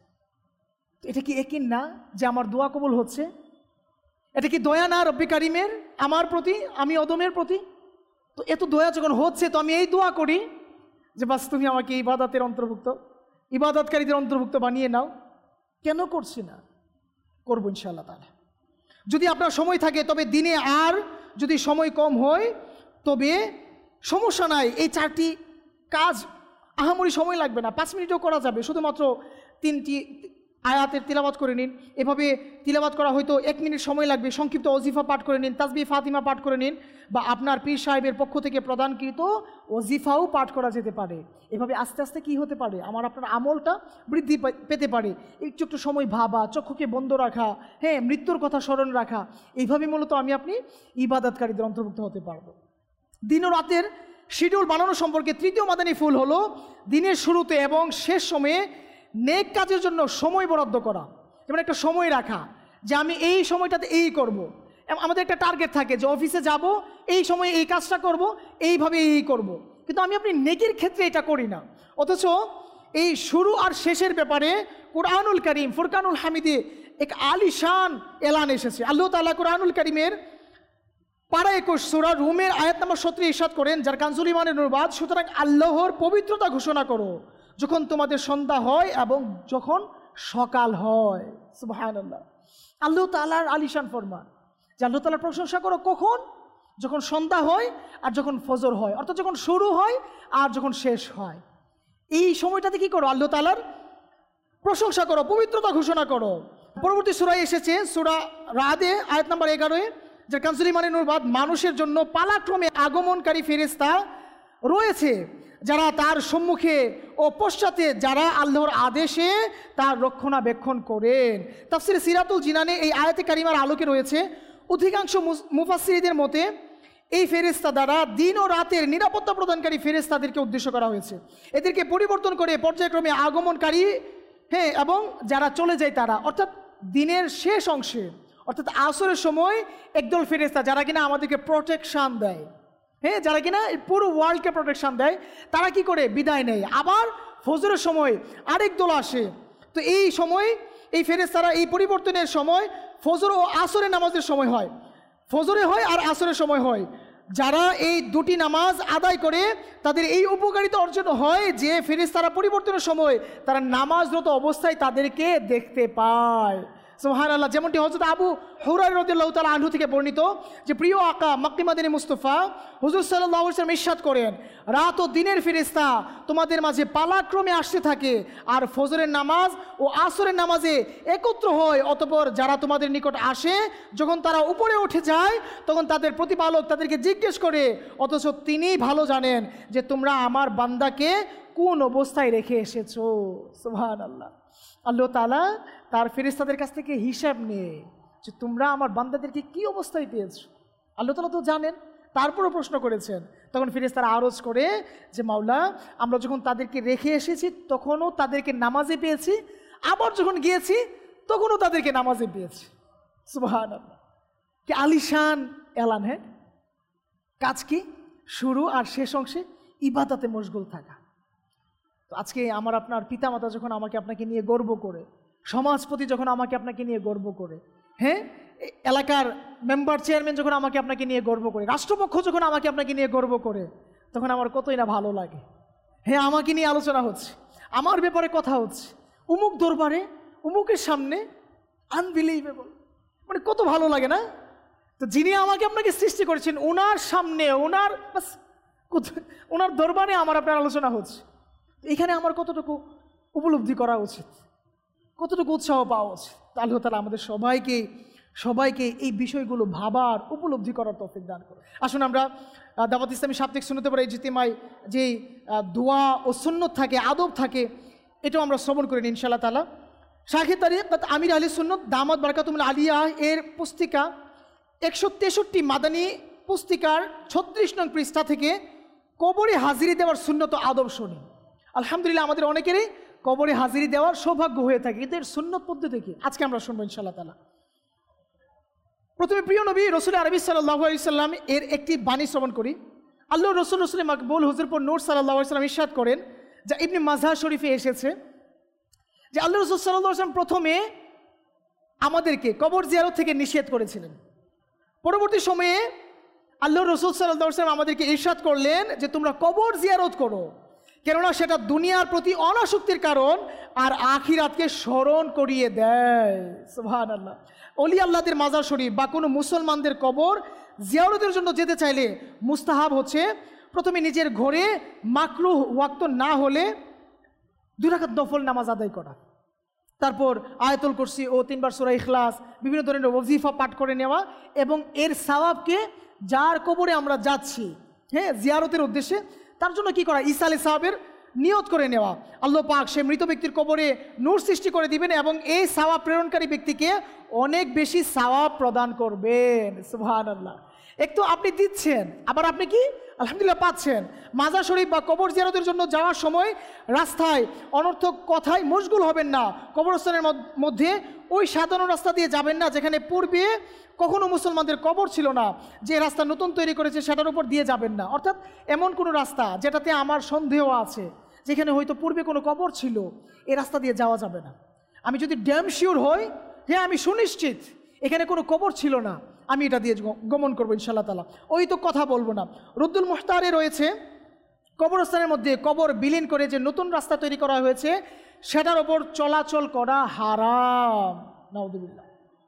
এটা কি একিন না যে আমার দোয়া কবুল হচ্ছে? এটা কি দয়া না রব্বি কারিমের আমার প্রতি, আমি অদমের প্রতি? তো এত দয়া যখন হচ্ছে, তো আমি এই দোয়া করি যে বাস তুমি আমাকে ইবাদতের অন্তর্ভুক্ত, ইবাদতকারীদের অন্তর্ভুক্ত বানিয়ে নাও। কেন করছি না? করবো ইনশাআল্লাহ তাআলা। যদি আপনার সময় থাকে, তবে দিনে, আর যদি সময় কম হয় তবে সমস্যা নাই, এই চারটি কাজ আহামরি সময় লাগবে না, পাঁচ মিনিটও করা যাবে। শুধুমাত্র তিনটি আয়াতের তিলাওয়াত করে নিন, এভাবে তিলাওয়াত করা হয়তো এক মিনিট সময় লাগবে। সংক্ষিপ্ত ওজিফা পাঠ করে নিন, তাসবিহ ফাতিমা পাঠ করে নিন, বা আপনার পীর সাহেবের পক্ষ থেকে প্রদানকৃত ওজিফাও পাঠ করা যেতে পারে। এভাবে আস্তে আস্তে কি হতে পারে, আমার আপনার আমলটা বৃদ্ধি পেতে পারে। একটু একটু সময় ভাবা, চক্ষুকে বন্ধ রাখা, হ্যাঁ মৃত্যুর কথা স্মরণ রাখা, এইভাবে মূলত আমি আপনি ইবাদতকারীদের অন্তর্ভুক্ত হতে পারবো। দিন ও রাতের শিডিউল বানানো সম্পর্কে তৃতীয় মাদানী ফুল হলো দিনের শুরুতে এবং শেষ সময়ে নেক কাজের জন্য সময় বরাদ্দ করা। যেমন একটা সময় রাখা যে আমি এই সময়টাতে এই করব। আমাদের একটা টার্গেট থাকে যে অফিসে যাব, এই সময়ে এই কাজটা করব, এইভাবে এই করব। কিন্তু আমি আপনি নেকির ক্ষেত্রে এটা করি না। অথচ এই শুরু আর শেষের ব্যাপারে কুরআনুল কারীম ফুরকানুল হামিদে এক আলিশান এলান এসেছে। আল্লাহ তাআলা কুরআনুল কারীমের পারা একুশ সূরা রুমের আয়াত নম্বর সতেরো ইরশাদ করেন, যার কানজুল ইমানের অনুবাদ, সুতরাং আল্লাহর পবিত্রতা ঘোষণা করো যখন তোমাদের সন্ধ্যা হয় এবং যখন সকাল হয়। সুবহানাল্লাহ। আল্লাহ তাআলার আলিশান ফরমান যে আল্লাহ তাআলার প্রশংসা করো কখন? যখন সন্ধ্যা হয় আর যখন ফজর হয়, অর্থাৎ যখন শুরু হয় আর যখন শেষ হয়। এই সময়টাতে কি করো? আল্লাহ তাআলার প্রশংসা করো, পবিত্রতা ঘোষণা করো। পরবর্তী সূরায় এসেছে সূরা রাদে আয়াত নম্বর এগারোয়, যার কানজুল ইমানের অনুবাদ, মানুষের জন্য পালাক্রমে আগমনকারী ফেরেশতা রয়েছে যারা তার সম্মুখে ও পশ্চাতে, যারা আল্লাহর আদেশে তার রক্ষণাবেক্ষণ করেন। তাফসিরে সিরাতুল জিনানে এই আয়াতে কারিমার আলোকে রয়েছে অধিকাংশ মুফাসসিরদের মতে এই ফেরেশতা দ্বারা দিন ও রাতের নিরাপত্তা প্রদানকারী ফেরেশতাদেরকে উদ্দেশ্য করা হয়েছে। এদেরকে পরিবর্তন করে পর্যায়ক্রমে আগমনকারী, হ্যাঁ এবং যারা চলে যায় তারা, অর্থাৎ দিনের শেষ অংশে অর্থাৎ আসরের সময় একদল ফেরেশতা যারা কিনা আমাদেরকে প্রোটেকশান দেয়, হ্যাঁ যারা কিনা পুরো ওয়ার্ল্ডকে প্রোটেকশান দেয়, তারা কি করে? বিদায় নেয়। আবার ফজরের সময় আরেক দল আসে। তো এই সময় এই ফেরেশতারা এই পরিবর্তনের সময় ফজর ও আসরের নামাজের সময় হয়, ফজরে হয় আর আসরের সময় হয়। যারা এই দুটি নামাজ আদায় করে তাদের এই উপকারিতা অর্জন হয় যে ফেরেশতারা পরিবর্তনের সময় তারা নামাজরত অবস্থায় তাদেরকে দেখতে পায়। সুবহানাল্লাহ। যেমনটি হযরত আবু হুরায়রা রাদিয়াল্লাহু তাআলা আনহু থেকে বর্ণিত যে প্রিয় আকা মক্কি মাদিনী মুস্তাফা হুজুর সাল্লাল্লাহু আলাইহি ওয়াসাল্লাম ইরশাদ করেন, রাত ও দিনের ফেরেশতা তোমাদের মাঝে পালাক্রমে আসতে থাকে আর ফজরের নামাজ ও আসরের নামাজে একত্র হয়। অতঃপর যারা তোমাদের নিকট আসে, যখন তারা উপরে উঠে যায় তখন তাদের প্রতিপালক তাদেরকে জিজ্ঞেস করে, অথচ তিনি ভালো জানেন যে তোমরা আমার বান্দাকে কোন অবস্থায় রেখে এসেছো। সুবহানাল্লাহ। আল্লাহ তাআলা তার ফেরেশতাদের কাছ থেকে হিসাব নিয়ে যে তোমরা আমার বান্দাদেরকে কি অবস্থায় পেয়েছো, আল্লাহ তাআলা তো জানেন। তারপরও প্রশ্ন করেছেন। তখন ফেরেশতারা আরজ করে যে মাওলা, আমরা যখন তাদেরকে রেখে এসেছি তখনও তাদেরকে নামাজে পেয়েছি, আবার যখন গিয়েছি তখনও তাদেরকে নামাজে পেয়েছি। সুবহানাল্লাহ। কি আলিশান এলান! হ্যাঁ, কাজ কি? শুরু আর শেষ অংশে ইবাদতে মশগুল থাকা। তো আজকে আমার আপনার পিতামাতা যখন আমাকে আপনাকে নিয়ে গর্ব করে, সমাজপতি যখন আমাকে আপনাকে নিয়ে গর্ব করে, হ্যাঁ এলাকার মেম্বার চেয়ারম্যান যখন আমাকে আপনাকে নিয়ে গর্ব করে, রাষ্ট্রপক্ষ যখন আমাকে আপনাকে নিয়ে গর্ব করে, তখন আমার কতই না ভালো লাগে। হ্যাঁ, আমাকে নিয়ে আলোচনা হচ্ছে, আমার ব্যাপারে কথা হচ্ছে, উমুক দরবারে উমুকের সামনে। আনবিলিভেবল, মানে কত ভালো লাগে না? তো যিনি আমাকে আপনাকে সৃষ্টি করেছেন ওনার সামনে, ওনার বাস ওনার দরবারে আমার আপনার আলোচনা হচ্ছে। এখানে আমার কতটুকু উপলব্ধি করা উচিত, কতটুকু উৎসাহ পাওয়া উচিত। আল্লাহ তাআলা আমাদের সবাইকে সবাইকে এই বিষয়গুলো ভাবার, উপলব্ধি করার তৌফিক দান করে। আসুন আমরা দাওয়াত ইসলামী সাপ্তাহিক সুন্নতে পারি ইজতিমায় যে দোয়া ও সুন্নত থাকে, আদব থাকে, এটাও আমরা শ্রবণ করি ইনশাআল্লাহ তাআলা। শাইখে তরিকত আমির আহলে সুন্নত দামাত বারাকাতুল আলিয়া এর পুস্তিকা একশো তেষট্টি মাদানী পুস্তিকার ছত্রিশ নং পৃষ্ঠা থেকে কবরে হাজিরি দেওয়ার সুন্নত আদব শুনি। আলহামদুলিল্লাহ আমাদের অনেকেরই কবরে হাজিরি দেওয়ার সৌভাগ্য হয়ে থাকে, কিন্তু এর সুন্নত পদ্ধতি কি আজকে আমরা শুনবো ইনশাআল্লাহ তাআলা। প্রথমে প্রিয় নবী রসুল আরবি সাল্লাল্লাহু আলাইহি সাল্লাম এর একটি বাণী শ্রবণ করি। আল্লাহ রসুল রসুল মাকবুল হুজুরপুর নূর সাল্লাল্লাহু আলাইহি সাল্লাম ইরশাদ করেন, যা ইবনে মাজাহ শরীফে এসেছে, যে আল্লাহ রসুল সাল্লাল্লাহু আলাইহি সাল্লাম প্রথমে আমাদেরকে কবর জিয়ারত থেকে নিষেধ করেছিলেন। পরবর্তী সময়ে আল্লাহ রসুল সাল্লাল্লাহু আলাইহি সাল্লাম আমাদেরকে ইরশাদ করলেন যে তোমরা কবর জিয়ারত করো, কেননা সেটা দুনিয়ার প্রতি অনাসক্তির কারণ আর আখিরাতকে স্মরণ করিয়ে দেয়। সুবহানাল্লাহ। অলি আল্লাহদের মাজার শরীফ বা কোনো মুসলমানদের কবর জিয়ারতের জন্য যেতে চাইলে মুস্তাহাব হচ্ছে প্রথমে নিজের ঘরে মাকরুহ ওয়াক্ত না হলে দুই রাকাত নফল নামাজ আদায় করা, তারপর আয়াতুল কুরসি ও তিনবার সূরা ইখলাস, বিভিন্ন ধরনের ওয়াজিফা পাঠ করে নেওয়া, এবং এর সওয়াবকে যার কবরে আমরা যাচ্ছি, হ্যাঁ, জিয়ারতের উদ্দেশ্যে, তার জন্য কি করা, ইসালে সাওয়াবের নিয়ত করে নেওয়া। আল্লাহ পাক সে মৃত ব্যক্তির কবরে নূর সৃষ্টি করে দিবেন এবং এই সওয়াব প্রেরণকারী ব্যক্তিকে অনেক বেশি সওয়াব প্রদান করবেন। সুবহানাল্লাহ। একটু আপনি দিচ্ছেন, আবার আপনি কি আলহামদুলিল্লাহ পাচ্ছেন। মাজার শরীফ বা কবর জিয়ারতের জন্য যাওয়ার সময় রাস্তায় অনর্থক কথায় মশগুল হবেন না। কবরস্থানের মধ্যে ওই সাধারণ রাস্তা দিয়ে যাবেন না যেখানে পূর্বে কখনো মুসলমানদের কবর ছিল না, যে রাস্তা নতুন তৈরি করেছে সেটার উপর দিয়ে যাবেন না। অর্থাৎ এমন কোনো রাস্তা যেটাতে আমার সন্দেহ আছে, যেখানে হয়তো পূর্বে কোনো কবর ছিল, এই রাস্তা দিয়ে যাওয়া যাবে না। আমি যদি ড্যাম শিওর হই, হ্যাঁ আমি সুনিশ্চিত এখানে কোনো কবর ছিল না, আমি এটা দিয়ে গমন করবো ইনশাআল্লাহ তাআলা। ওই তো কথা বলবো না। রুদ্দুল মুখতারে রয়েছে কবরস্থানের মধ্যে কবর বিলীন করে যে নতুন রাস্তা তৈরি করা হয়েছে সেটার ওপর চলাচল করা হারাম, নাউযুবিল্লাহ।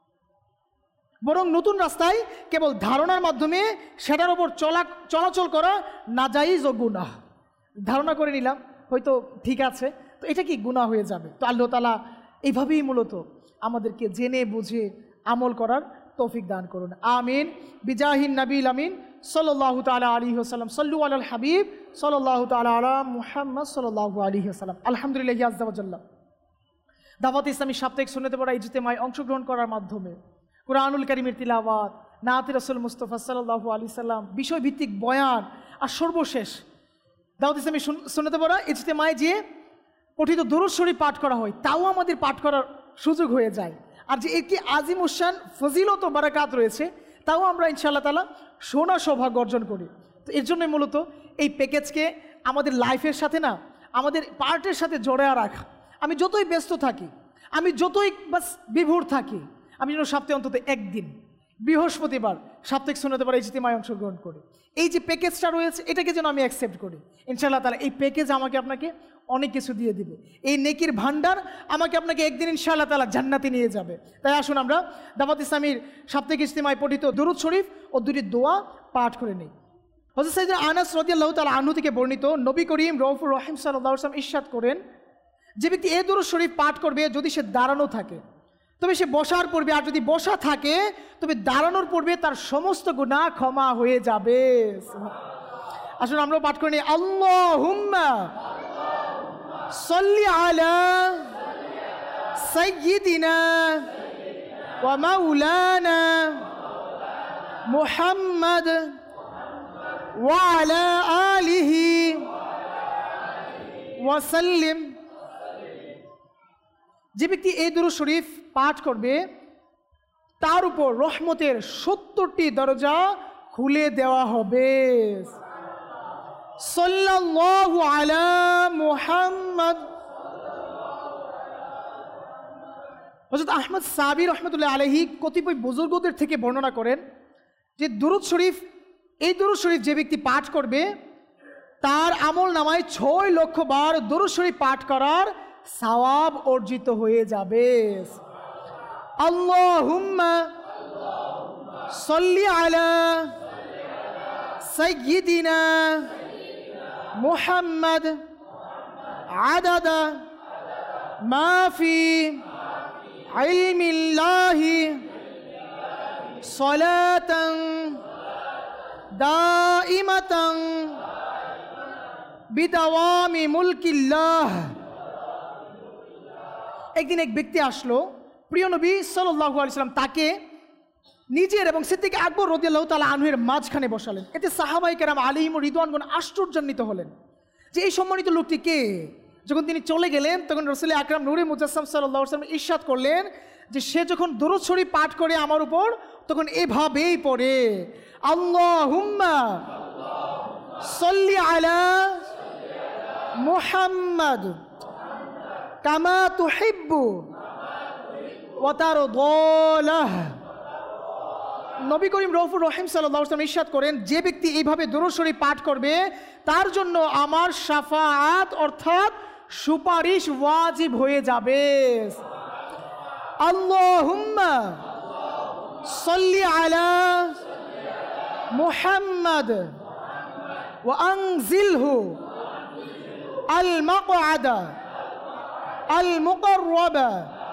বরং নতুন রাস্তায় কেবল ধারণার মাধ্যমে সেটার ওপর চলা চলাচল করা নাজাইজ ও গুনাহ। ধারণা করে নিলাম হয়তো ঠিক আছে, তো এটা কি গুনাহ হয়ে যাবে। তো আল্লাহ তাআলা এইভাবেই মূলত আমাদেরকে জেনে বুঝে আমল করার তৌফিক দান করুন, আমিন। বিজাহিন নবীল আমিন সাল্লাল্লাহু তাআলা আলাইহি ওয়াসাল্লাম। সাল্লু আলাল হাবিব সাল্লাল্লাহু তাআলা আলা মুহাম্মদ সাল্লাল্লাহু আলাইহি ওয়াসাল্লাম। আলহামদুলিল্লাহ আযজা ওয়া জাল্লা। দাওয়াত ইসলামী সাপ্তাহিক সুন্নতে পড়া ইজতিমায় অংশগ্রহণ করার মাধ্যমে কুরআনুল কারীমের তিলাওয়াত, নাত রাসূল মুস্তাফা সাল্লাল্লাহু আলাইহি সাল্লাম, বিষয়ভিত্তিক বয়ান, আর সর্বশেষ দাওয়াত ইসলামী সুন্নতে পড়া ইজতিমায় যে পঠিত দুরূদ শরীফ পাঠ করা হয় তাও আমাদের পাঠ করার সুযোগ হয়ে যায়। আর যে একটি আজিমুশান ফজিলত ও বারাকাত রয়েছে তাও আমরা ইনশাআল্লাহ তাআলা শোনা সৌভাগ্য অর্জন করি। তো এর জন্যই মূলত এই প্যাকেজকে আমাদের লাইফের সাথে না, আমাদের পার্টের সাথে জড়ায় রাখা। আমি যতই ব্যস্ত থাকি, আমি যতই বাস বিভোর থাকি, আমি যেন সপ্তাহে অন্তত একদিন বৃহস্পতিবার সাপ্তাহিক সুন্নতে পড়া ইজতিমায় অংশগ্রহণ করি। এই যে প্যাকেজটা রয়েছে এটাকে যেন আমি অ্যাকসেপ্ট করি। ইনশাআল্লাহ তাআলা এই প্যাকেজ আমাকে আপনাকে অনেক কিছু দিয়ে দিবে। এই নেকির ভান্ডার আমাকে আপনাকে একদিন ইনশাআল্লাহ তাআলা জান্নাতে নিয়ে যাবে। তাই আসুন আমরা দাওয়াত ইসলামীর সাপ্তাহিক ইজতিমায় পঠিত দুরূদ শরীফ ও দুটি দোয়া পাঠ করে নেই। হযরত সাইয়েদনা আনাস রাদিয়াল্লাহু তাআলা আনহু থেকে বর্ণিত, নবী করিম রউফুর রহিম সাল্লাল্লাহু আলাইহি ওয়াসাল্লাম ইরশাদ করেন, যে ব্যক্তি এই দুরূদ শরীফ পাঠ করবে যদি সে দাঁড়ানো থাকে তবে সে বসার পূর্বে, আর যদি বসা থাকে তবে দাঁড়ানোর পূর্বে তার সমস্ত গুনাহ ক্ষমা হয়ে যাবে। আসুন আমরাও পাঠ করে নিই। আল্লাহুম্মা সাল্লি আলা সাইয়্যিদিনা ওয়া মাওলানা মুহাম্মদ ওয়া আলা আলিহি ওয়া সাল্লিম। যে ব্যক্তি এই দুরূদ শরীফ পাঠ করবে তার উপর রহমতের সত্তরটি দরজা খুলে দেওয়া হবে। সাল্লাল্লাহু আলা মুহাম্মদ। হযরত আহমদ সাবি রহমতুল্লাহ আলাইহি কতিপয় বুজুর্গদের থেকে বর্ণনা করেন যে দুরূদ শরীফ, এই দুরূদ শরীফ যে ব্যক্তি পাঠ করবে তার আমল নামায় ছয় লক্ষ বার দরুদ শরীফ পাঠ করার সওয়াব অর্জিত হয়ে যাবে। আল্লাহুম্মা সাল্লি আলা সাইয়্যিদিনা মুহাম্মদ আদাদা মা ফি ইলমিল্লাহি সালাতান দাইমাতান বিদাওয়ামি মুলকিল্লাহ। একদিন এক ব্যক্তি আসলো, প্রিয় নবী সাল্লাল্লাহু আলাইহি সাল্লাম তাকে নিজের এবং সিদ্দিক আকবর রাদিয়াল্লাহু তাআলা আনহুর মাঝখানে বসালেন। এতে সাহাবায়ে কেরাম আলাইহিম রিদওয়ানগণ আশ্চর্যান্বিত হলেন যে এই সম্মানিত লোকটি কে। যখন তিনি চলে গেলেন তখন রাসূল আকরাম নূরে মুজাসসাম সাল্লাল্লাহু আলাইহি ওয়াসাল্লাম ইরশাদ করলেন যে সে যখন দরুদ শরীফ পাঠ করে আমার উপর তখন এভাবেই পড়ে, আল্লাহুম্মা সাল্লি আলা মুহাম্মদ কামা তুহিব্বু ওয়া তারদাহ। নবী করিম রউফুর রহিম সাল্লাল্লাহু আলাইহি ওয়াসাল্লাম ইরশাদ করেন, যে ব্যক্তি এইভাবে দরুদ শরীফ পাঠ করবে তার জন্য আমার শাফাআত অর্থাৎ সুপারিশ ওয়াজিব হয়ে যাবে। আল্লাহুম্মা সাল্লি আলা মুহাম্মদ ওয়া আনজিলহু আল মাকআদা আল মুকাররাবা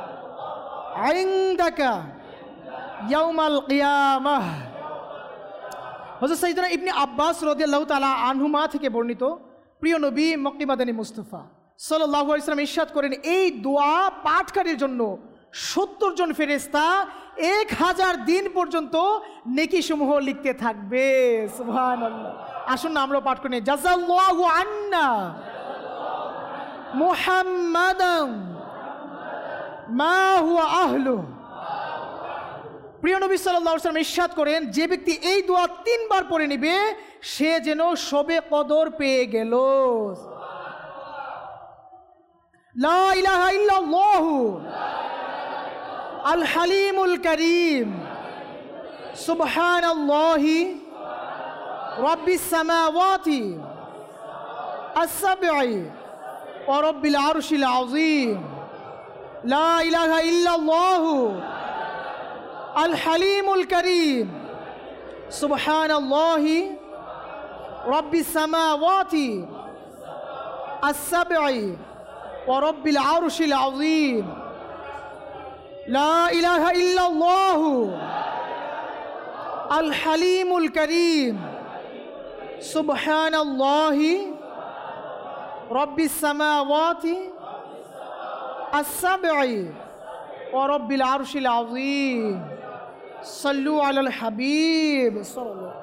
ইনদাকা ইয়াউমাল কিয়ামাহ। হযরত সাইয়েদনা ইবনে আব্বাস রাদিয়াল্লাহু তাআলা আনহুমা থেকে বর্ণিত, প্রিয় নবী মক্কি মাদানী মুস্তাফা সাল্লাল্লাহু আলাইহি ওয়াসাল্লাম ইরশাদ করেন, এই দোয়া পাঠকারীর জন্য সত্তর জন ফেরেশতা এক হাজার দিন পর্যন্ত নেকি সমূহ লিখতে থাকবে। সুবহানাল্লাহ। আসুন না আমরা পাঠ করি, জাযাল্লাহু আন্না মুহাম্মাদান মা হুয়া আহলু। প্রিয় নবী সাল্লাল্লাহু আলাইহি ওয়াসাল্লাম ইরশাদ করেন, যে ব্যক্তি এই দোয়া তিনবার পড়ে নেবে সে যেন শবে কদর পেয়ে গেল। লা ইলাহা ইল্লাল্লাহু আল হালিমুল কারীম সুবহানাল্লাহি রাব্বিস সামাওয়াতি আস-সাবঈ ওয়া রাব্বিল আরশিল আযীম। লা ইলাহা ইল্লাল্লাহু আল হালিমুল কারীম সুবহানাল্লাহি রাব্বিস সামাওয়াতি আস-সাবঈ ওয়া রাব্বিল আরশিল আযীম। লা ইলাহা ইল্লাল্লাহু আল হালিমুল কারীম সুবহানাল্লাহি রাব্বিস সামাওয়াতি আস-সাবঈ ওয়া রাব্বিল আরশিল আযীম। সাল্লু আলাল হাবিব সাল্লাল্লাহু।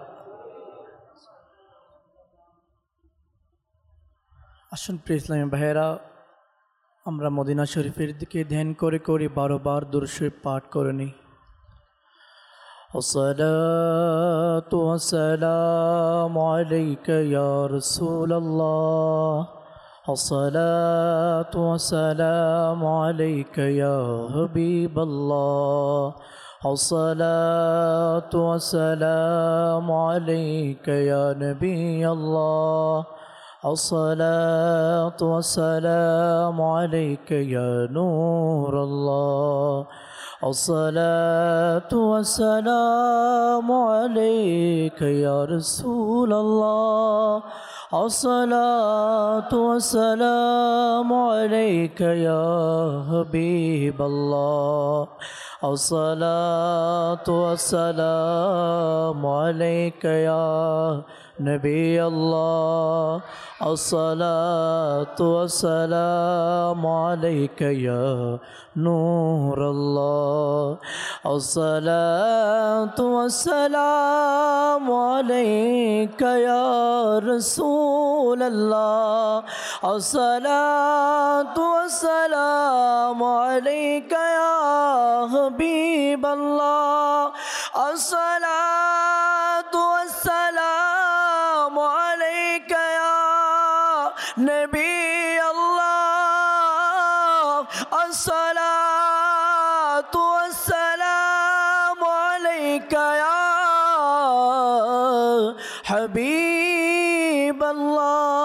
আসুন প্রিয় ইসলামী ভাইয়েরা, আমরা মদিনা শরীফের দিকে ধ্যান করে করে বারো বার দুরূদ শরীফ পাঠ করে নিই। আসসালাতু ওয়াসসালামু আলাইকা ইয়া রাসূলুল্লাহ, আসসালাতু ওয়াসসালামু আলাইকা ইয়া হাবিবাল্লাহ, আসসালাতু ওয়াসসালামু আলাইকা ইয়া নবিয়াল্লাহ, الصلاة والسلام عليك يا نور الله، الصلاة والسلام عليك يا رسول الله، الصلاة والسلام عليك يا حبيب الله، الصلاة والسلام عليك يا نبي الله، الصلاة والسلام عليك يا نور الله، الصلاة والسلام عليك يا رسول الله، الصلاة والسلام عليك يا حبيب الله، الصلاة والسلام عليك يا نبي الله، الصلاة والسلام عليك يا حبيب الله.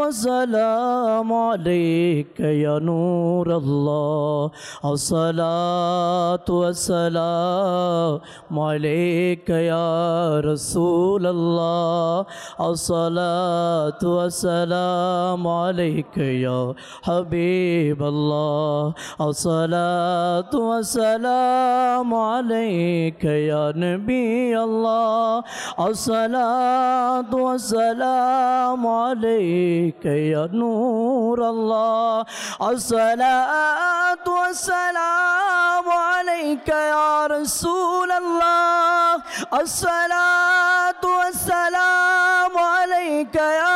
والسلام عليك يا نور الله الصلاة والسلام عليك يا رسول الله الصلاة والسلام عليك يا حبيب الله الصلاة والسلام عليك يا نبي الله الصلاة والسلام عليك يا نور الله الصلاة والسلام عليك يا رسول الله الصلاة والسلام عليك يا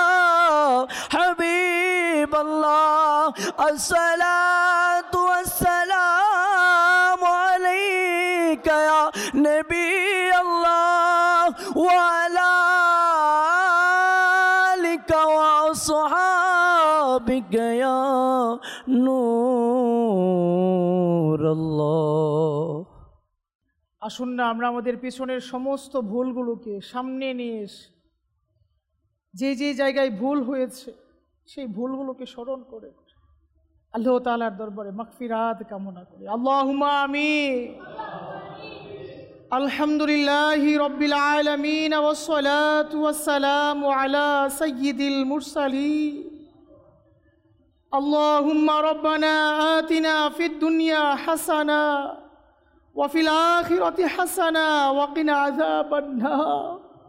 حبيب الله الصلاة والسلام عليك يا نبي الله وعلى آلك وأصحابك يا نور الله আসুন না আমরা আমাদের পিছনের সমস্ত ভুলগুলোকে সামনে নিয়ে এসে যে যে জায়গায় ভুল হয়েছে সেই ভুলগুলোকে স্মরণ করে আল্লাহ তাআলার দরবারে মাগফিরাত কামনা করি। আল্লাহুম্মা আমিন। আলহামদুলিল্লাহি রাব্বিল আলামিন ওয়াস সালাতু ওয়াস সালামু আলা সাইয়্যিদিল মুরসালিন। আল্লাহুম্মা রাব্বানা আতিনা ফিদ দুনিয়া হাসানা ওয়া ফিল আখিরাতি হাসানা ওয়া কিনা আযাবান নার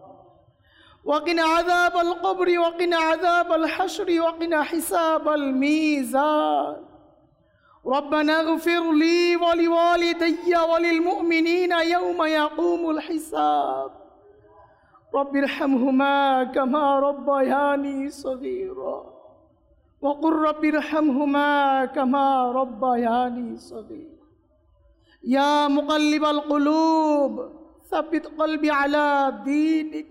وقنا عذاب القبر وقنا عذاب الحشر وقنا حساب الميزان ربنا اغفر لي ولوالدي وللمؤمنين يوم يقوم الحساب رب ارحمهما كما ربياني صغيرا وقل رب ارحمهما كما ربياني صغيرا يا مقلب القلوب ثبت قلبي على دينك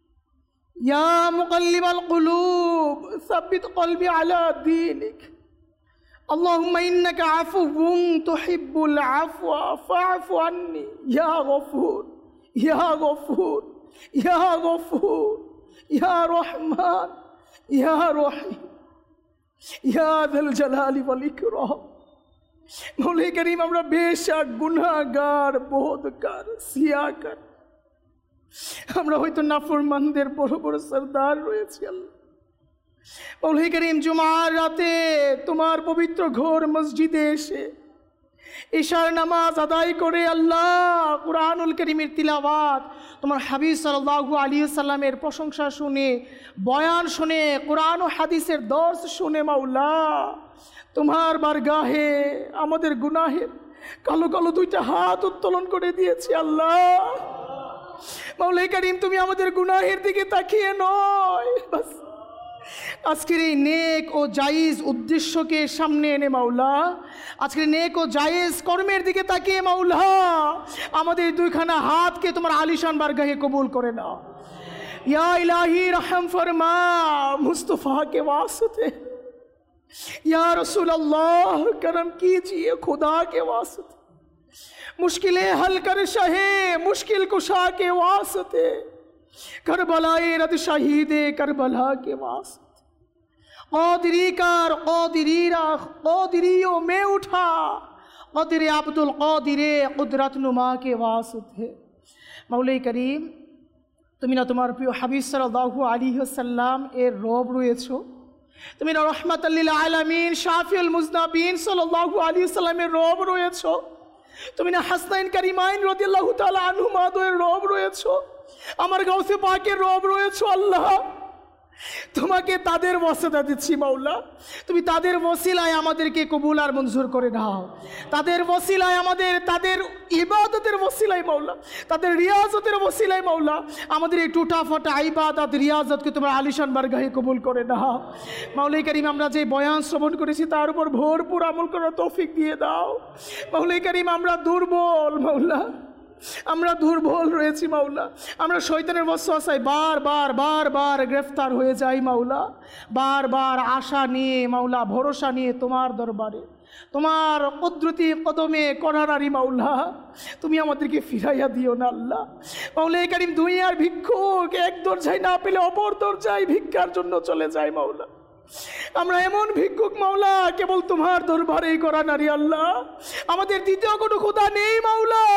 يا مقلب القلوب ثبت قلبي على دينك اللهم إنك عفو تحب العفو فاعف عني يا غفور يا غفور يا غفور يا رحمن يا رحيم يا ذا الجلال والإكرام মৌলাই করিম আমরা বেশক গুনাহগার বোধকার সিয়াকার আমরা হয়তো নাফরমানদের বড় বড় সরদার রয়েছে আল্লাহ। মৌলাই করিম জুমার রাতে তোমার পবিত্র ঘর মসজিদে এসে ইশার নামাজ আদায় করে আল্লাহ কুরআনুল কারীমের তিলাওয়াত তোমার হাবিব সাল্লাল্লাহু আলাইহি ওয়াসাল্লামের প্রশংসা শুনে বয়ান শুনে কুরআন ও হাদিসের দর্শ শুনে মাওলা তোমার বারগাহে আমাদের গুনাহের কালো কালো দুইটা হাত উত্তোলন করে দিয়েছি আল্লাহ। মৌলাই করিম তুমি আমাদের গুনাহের দিকে তাকিয়ে নয় বাস আজকের এই নেক ও জায়েজ উদ্দেশ্যকে সামনে এনে মাওলা আজকের নেক ও জায়েজ কর্মের দিকে তাকিয়ে মাওলা আমাদের দুইখানা হাতকে তোমার আলিশান বারগাহে কবুল করে নাও। ইয়া ইলাহি রহম ফরমা মুস্তফা के वास्ते या रसूल अल्लाह करम कीजिए खुदा के वास्ते मुश्किलें हल कर शहे मुश्किल कुशा के वास्ते करबलाए रद शहीदे करबला के वास्ते क़ादिरी कर क़ादिरी रख क़ादिरियों में उठा क़दर अब्दुल क़ादिरे कुदरत नुमा के वास्ते मौलाई करीम তুমি না তোমার প্রিয় হাবিব সাল্লাল্লাহু আলাইহি ওয়াসাল্লাম এর রব রয়েছো তুমি না রহমাতাল লিল আলামিন শাফিউল মুজনাবিন সাল্লাল্লাহু আলাইহি ওয়াসাল্লামের রব রয়েছো তুমি না হাসনাইন কারিমাইন রাদিয়াল্লাহু তাআলা আনহুমা এর রব রয়েছো আমার গাউসে পাকের রব রয়েছো আল্লাহ তোমাকে তাদের ওয়াসিলা দিচ্ছি মাওলা তুমি তাদের ওসিলায় আমাদেরকে কবুল আর মঞ্জুর করে নাও তাদের ওসিলায় আমাদের তাদের ইবাদতের ওসিলায় মাওলা তাদের রিয়াজতের ওসিলায় মাওলা আমাদের এই টুটা ফাটা ইবাদত রিয়াজতকে তোমার আলিশান বারগাহে কবুল করে নাও মাওলাই করিম আমরা যে বয়ান শ্রবণ করেছি তার উপর ভরপুর আমল করার তৌফিক দিয়ে দাও মাওলাই করিম আমরা দুর্বল মাওলা আমরা দুর্বল রয়েছি মাওলা আমরা শয়তানের ওয়াসওয়াসায় বারবার বারবার গ্রেফতার হয়ে যাই মাওলা বারবার আশা নিয়ে মাওলা ভরসা নিয়ে তোমার দরবারে তোমার কুদরতি কদমে করারারি মাওলা তুমি আমাদেরকে ফিরাইয়া দিও না আল্লাহ মাওলাই করিম দুনিয়ার ভিক্ষুক এক দরজায় না পেলে অপর দরজায় ভিক্ষার জন্য চলে যায় মাওলা আমরা এমন ভিক্ষুক মাওলা, কেবল তোমার দরবারেই করা নারী আল্লাহ। আমাদের দ্বিতীয় কোনো খোদা নেই মাওলা।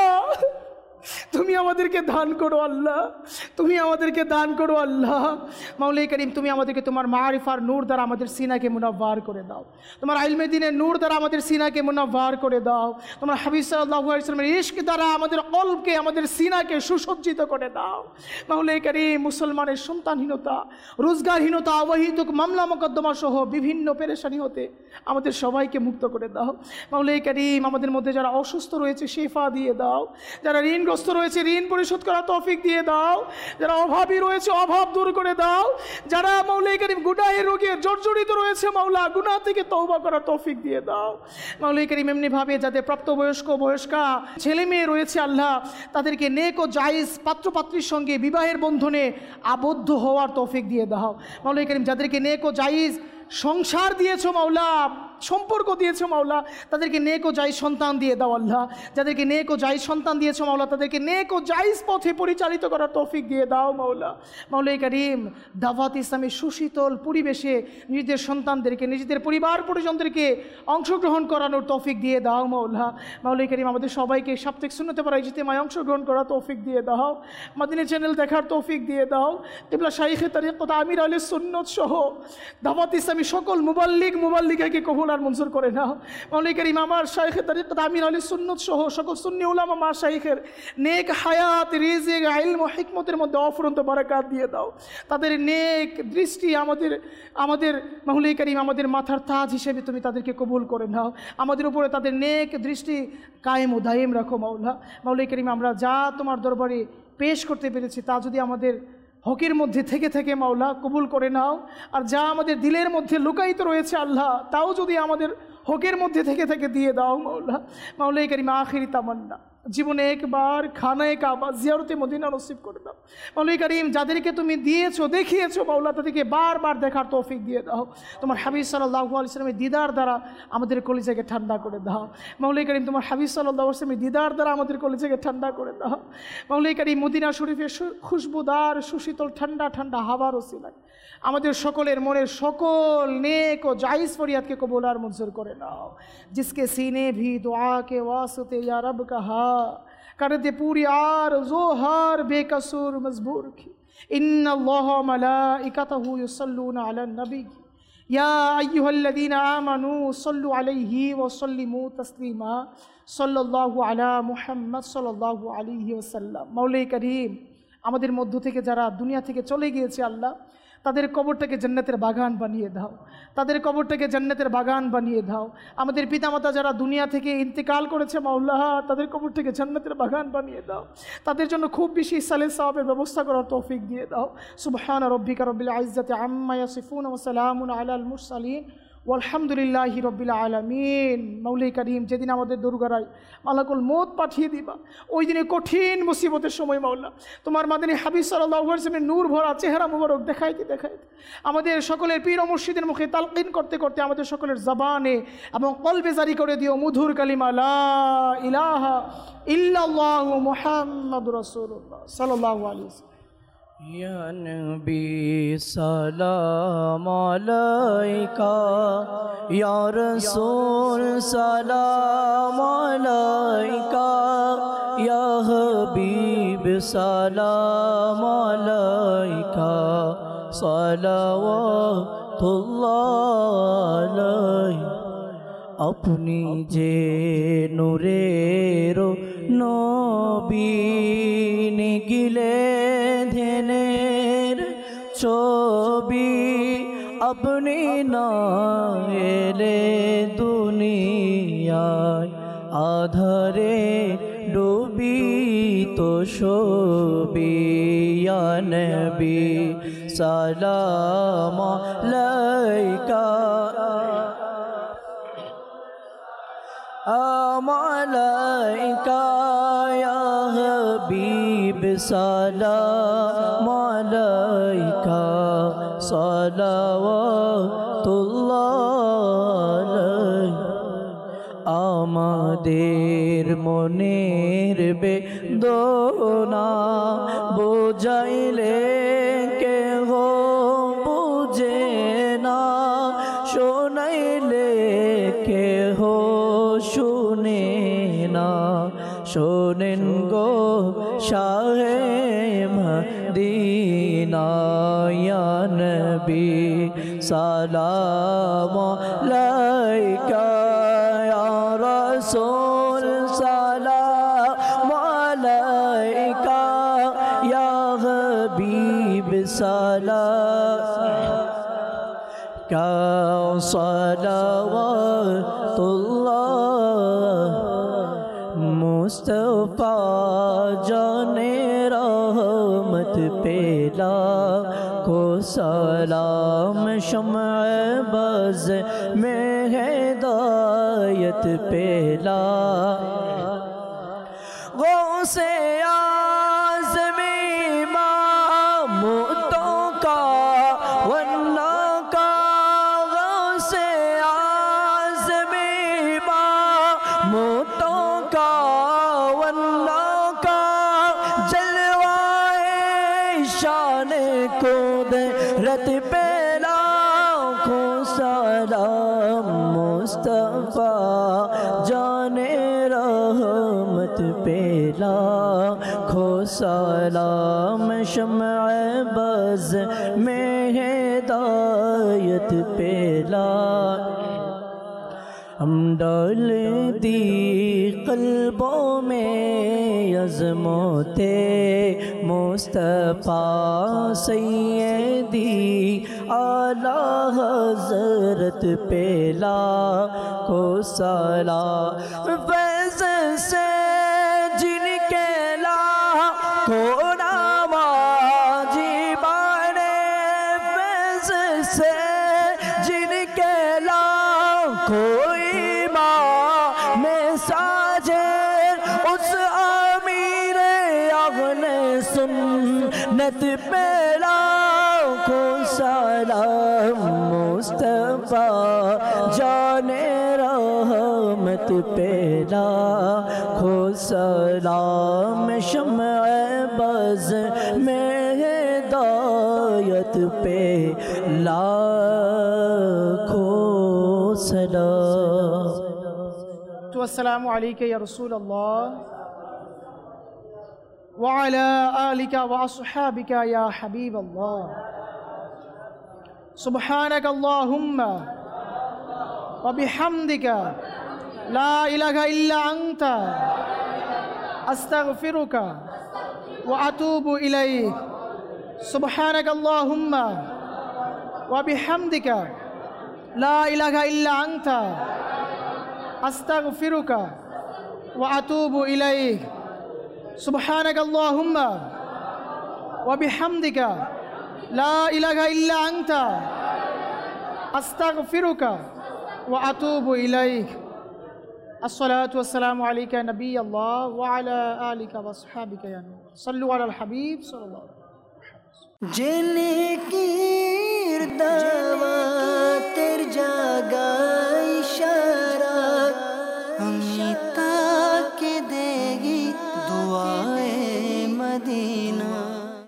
তুমি আমাদেরকে দান করো আল্লাহ, তুমি আমাদেরকে দান করো আল্লাহ। মাওলাই করিম, তুমি আমাদেরকে তোমার মারিফার নূর দ্বারা আমাদের সিনাকে মুনাব্বার করে দাও। তোমার ইলমে দ্বীনের নূর দ্বারা আমাদের সিনাকে মুনাব্বার করে দাও। তোমার হাবিব সাল্লাল্লাহু আলাইহি ওয়াসাল্লামের ইশক দ্বারা আমাদের কলবকে, আমাদের সিনাকে সুসজ্জিত করে দাও। মাওলাই করিম, মুসলমানের সন্তানহীনতা, রোজগারহীনতা, অবহিত মামলা মোকদ্দমা সহ বিভিন্ন পেরেশানি হতে আমাদের সবাইকে মুক্ত করে দাও। মাওলাই করিম, আমাদের মধ্যে যারা অসুস্থ রয়েছে শিফা দিয়ে দাও। যারা ঋণগ্রস্ত রয়েছে ঋণ পরিশোধ করার তৌফিক দিয়ে দাও। যারা অভাবী রয়েছে অভাব দূর করে দাও। যারা মাওলাই করিম গুনাহের রোগে জর্জরিত রয়েছে মাওলা, গুনাহ থেকে তওবা করার তৌফিক দিয়ে দাও। মাওলাই করিম, এমনিভাবে যাদের প্রাপ্তবয়স্ক বয়স্কা ছেলে মেয়ে রয়েছে আল্লাহ, তাদেরকে নেক ও জায়েজ পাত্রপাত্রীর সঙ্গে বিবাহের বন্ধনে আবদ্ধ হওয়ার তৌফিক দিয়ে দাও। মাওলাই করিম, যাদেরকে নেক ও জায়েজ সংসার দিয়েছো মাওলা, সম্পর্ক দিয়েছো মাওলা, তাদেরকে নেক ও জায়েজ সন্তান দিয়ে দাও আল্লাহ। যাদেরকে নেক ও জায়েজ সন্তান দিয়েছো মাওলা, তাদেরকে নেক ও জায়েজ পথে পরিচালিত করার তৌফিক দিয়ে দাও মাওলা। মাওলাই করিম, দাওয়াত ইসলামের সুশীতল পরিবেশে নিজেদের সন্তানদেরকে, নিজেদের পরিবার পরিজনদেরকে অংশগ্রহণ করানোর তৌফিক দিয়ে দাও মাওলা। মাওলাই করিম, আমাদের সবাইকে সাপ্তাহিক সুন্নতে পারা ইজতেমায় অংশগ্রহণ করার তৌফিক দিয়ে দাও। মাদিনী চ্যানেল দেখার তৌফিক দিয়ে দাও। কিবলা শাইখে তারিকত আমির আহলে সুন্নাত সহ দাওয়াত ইসলামী সকল মুবাল্লিগ মুবাল্লিগাকে কবুল আর মঞ্জুর করে নাও। মাওলাই করিম, আমার শাইখে তারিকত আমির আহলে সুন্নাত সহ সকল সুন্নি উলামা মা শাইখের নেক হায়াত, রিজিক, ইলম ও হিকমতের মধ্যে অফুরন্ত বারাকাত দিয়ে দাও। তাদের নেক দৃষ্টি আমাদের আমাদের মাওলাই করিম, আমাদের মাথার তাজ হিসেবে তুমি তাদেরকে কবুল করে নাও। আমাদের উপরে তাদের নেক দৃষ্টি কায়েম ও দায়েম রাখো মাওলা। মাওলাই করিম, আমরা যা তোমার দরবারে পেশ করতে পেরেছি তা যদি আমাদের হকের মধ্যে থেকে থেকে মাওলা কবুল করে নাও, আর যা আমাদের দিলের মধ্যে লুকায়িত রয়েছে আল্লাহ, তাও যদি আমাদের হকের মধ্যে থেকে থেকে দিয়ে দাও মাওলা। মাওলাই করিম, আখিরি তামান্না, জীবনে একবার খানায়ে কাবা জিয়ারতে মদিনা নসিব করে দাও। মাওলাই করিম, যাদেরকে তুমি দিয়েছো দেখিয়েছো মাওলা, তাদেরকে বারবার দেখার তৌফিক দিয়ে দাও। তোমার হাবিব সাল্লাল্লাহু আলাইহি ওয়াসাল্লামের দিদার দ্বারা আমাদের কলিজাকে ঠান্ডা করে দাও। মাওলাই করিম, তোমার হাবিব সাল্লাল্লাহু আলাইহি ওয়াসাল্লামের দিদার দ্বারা আমাদের কলিজাকে ঠান্ডা করে দাও। মাওলাই করিম, মদিনা শরীফের খুশবুদার সুশীতল ঠান্ডা ঠান্ডা হাওয়ার ওসিলায় আমাদের সকলের মনের সকল নেক ও জায়েজ ফরিয়াদকে কবুল আর মঞ্জুর করে নাও। जिसके सीने भी दुआ के वास्ते या रब कहा, कर दे पूरी आरज़ो हार बेकसूर मजबूर की। इन्नल्लाह व मलाइकतहु युसल्लूना अलन नबी या अय्युहल्लज़ीना आमनू सल्लु अलैहि व सल्लिमू तस्लीमा सल्लल्लाहु अला मुहम्मद सल्लल्लाहु अलैहि वसल्लम। मौলাই करीम, আমাদের মধ্য থেকে যারা দুনিয়া থেকে চলে গিয়েছে আল্লাহ, তাদের কবরটাকে জান্নাতের বাগান বানিয়ে দাও। তাদের কবরটাকে জান্নাতের বাগান বানিয়ে দাও। আমাদের পিতামাতা যারা দুনিয়া থেকে ইন্তেকাল করেছে মাওলা, তাদের কবরটাকে জান্নাতের বাগান বানিয়ে দাও। তাদের জন্য খুব বেশি সালে সওয়াবের ব্যবস্থা করার তৌফিক দিয়ে দাও। সুবহান রাব্বিকা রব্বিল ইজ্জাতি আম্মা ইয়াসিফুন ওয়া সালামুন আলাল মুরসালিন ওয়ালহামদুলিল্লাহি রব্বিল আলামিন। মৌলাই করিম, যেদিন আমাদের দরগারায় মালাকুল মৌত পাঠিয়ে দিবা, ওই দিনে কঠিন মুসিবতের সময় মাওলা তোমার মাদানী হাবিব সাল্লাল্লাহু আলাইহি ওয়াসাল্লামের নূর ভরা চেহারা মুবারক দেখাইতে দেখাইতে আমাদের সকলের পীর ও মুর্শিদের মুখে তালকিন করতে করতে আমাদের সকলের জবানে এবং কলবে জারি করে দিও মধুর কালিমা লা ইলাহা ইল্লাল্লাহু মুহাম্মাদুর রাসূলুল্লাহ সাল্লাল্লাহু আলাইহি ওয়াসাল্লাম। या नबी सलाम अलैका, या रसूल सलाम अलैका, या हबीब सलाम अलैका, सलावतुल्लाह अलैका। अपनी जे नूरेरो नबी निगिले ধ্যানের ছবি, আপনি না এলে দুনিয়ায় আধারে ডুবি তো ছবি। ইয়া নবী সালাম আলাইকা আমালাইকা, ইয়া হাবিব সালাম আলাইকা, সালাওয়াতুল্লাহ আলাইকা। আমাদের মনের বেদনা বোঝাইলে কেহ বুঝে না, শোনেন গো শাহে মদিনা ইয়া নবী সালাম আলাইকা ইয়া রাসূল সালাম আলাইকা ইয়া হাবিব সালাম का सलावतुल्लाह मुस्तफ़ा जाने रहमत पेला को सलाम शम्अ बज़ में हिदायत पेला गौसे आज़मी मामूतों का वन्ना का गौसे आज़मी मामूतों का वन्ना का जलवाए शान कुदरत पे लाखों सलाम मुस्तफ़ा जाने रहमत पे लाखों सलाम शम्अ बज़ में हिदायत पे हम डाल दी क़ल्बों में अज़मते मुस्तफ़ा सैयदी आला हज़रत पे लाखो सलाम फैज़ से जिनके लाखो नवाजी बने फैज़ से जिनके लाखो सुन्नत पे लाखों सलाम मुस्तफ़ा जाने रहमत पे लाखों सलाम शम्अ बज़ में हिदायत पे लाखों सलाम। तो अस्सलामु अलैका या रसूल अल्लाह वअला आलिका व अस्हाबिका या हबीब अल्लाह सुब्हानक अल्लाहुम्मा व बिहम्दिका ला इलाहा इल्ला अंता अस्तगफिरुका व अतूबु इलैक सुब्हानक अल्लाहुम्मा व बिहम्दिका ला इलाहा इल्ला अंता अस्तगफिरुका व अतूबु इलैक सुब्हानक अल्लाहुम्मा व बिहम्दिका ला इलाहा इल्ला अंता अस्तगफिरुका व अतूबु इलैक अस्सलातु वस्सलामु अलैका नबी अल्लाह व अला आलिका व अस्हाबिका या नूर सल्लु अलल हबीब सल्लल्लाहु अलैहि वसल्लम। जिनकी दावा तेर जागा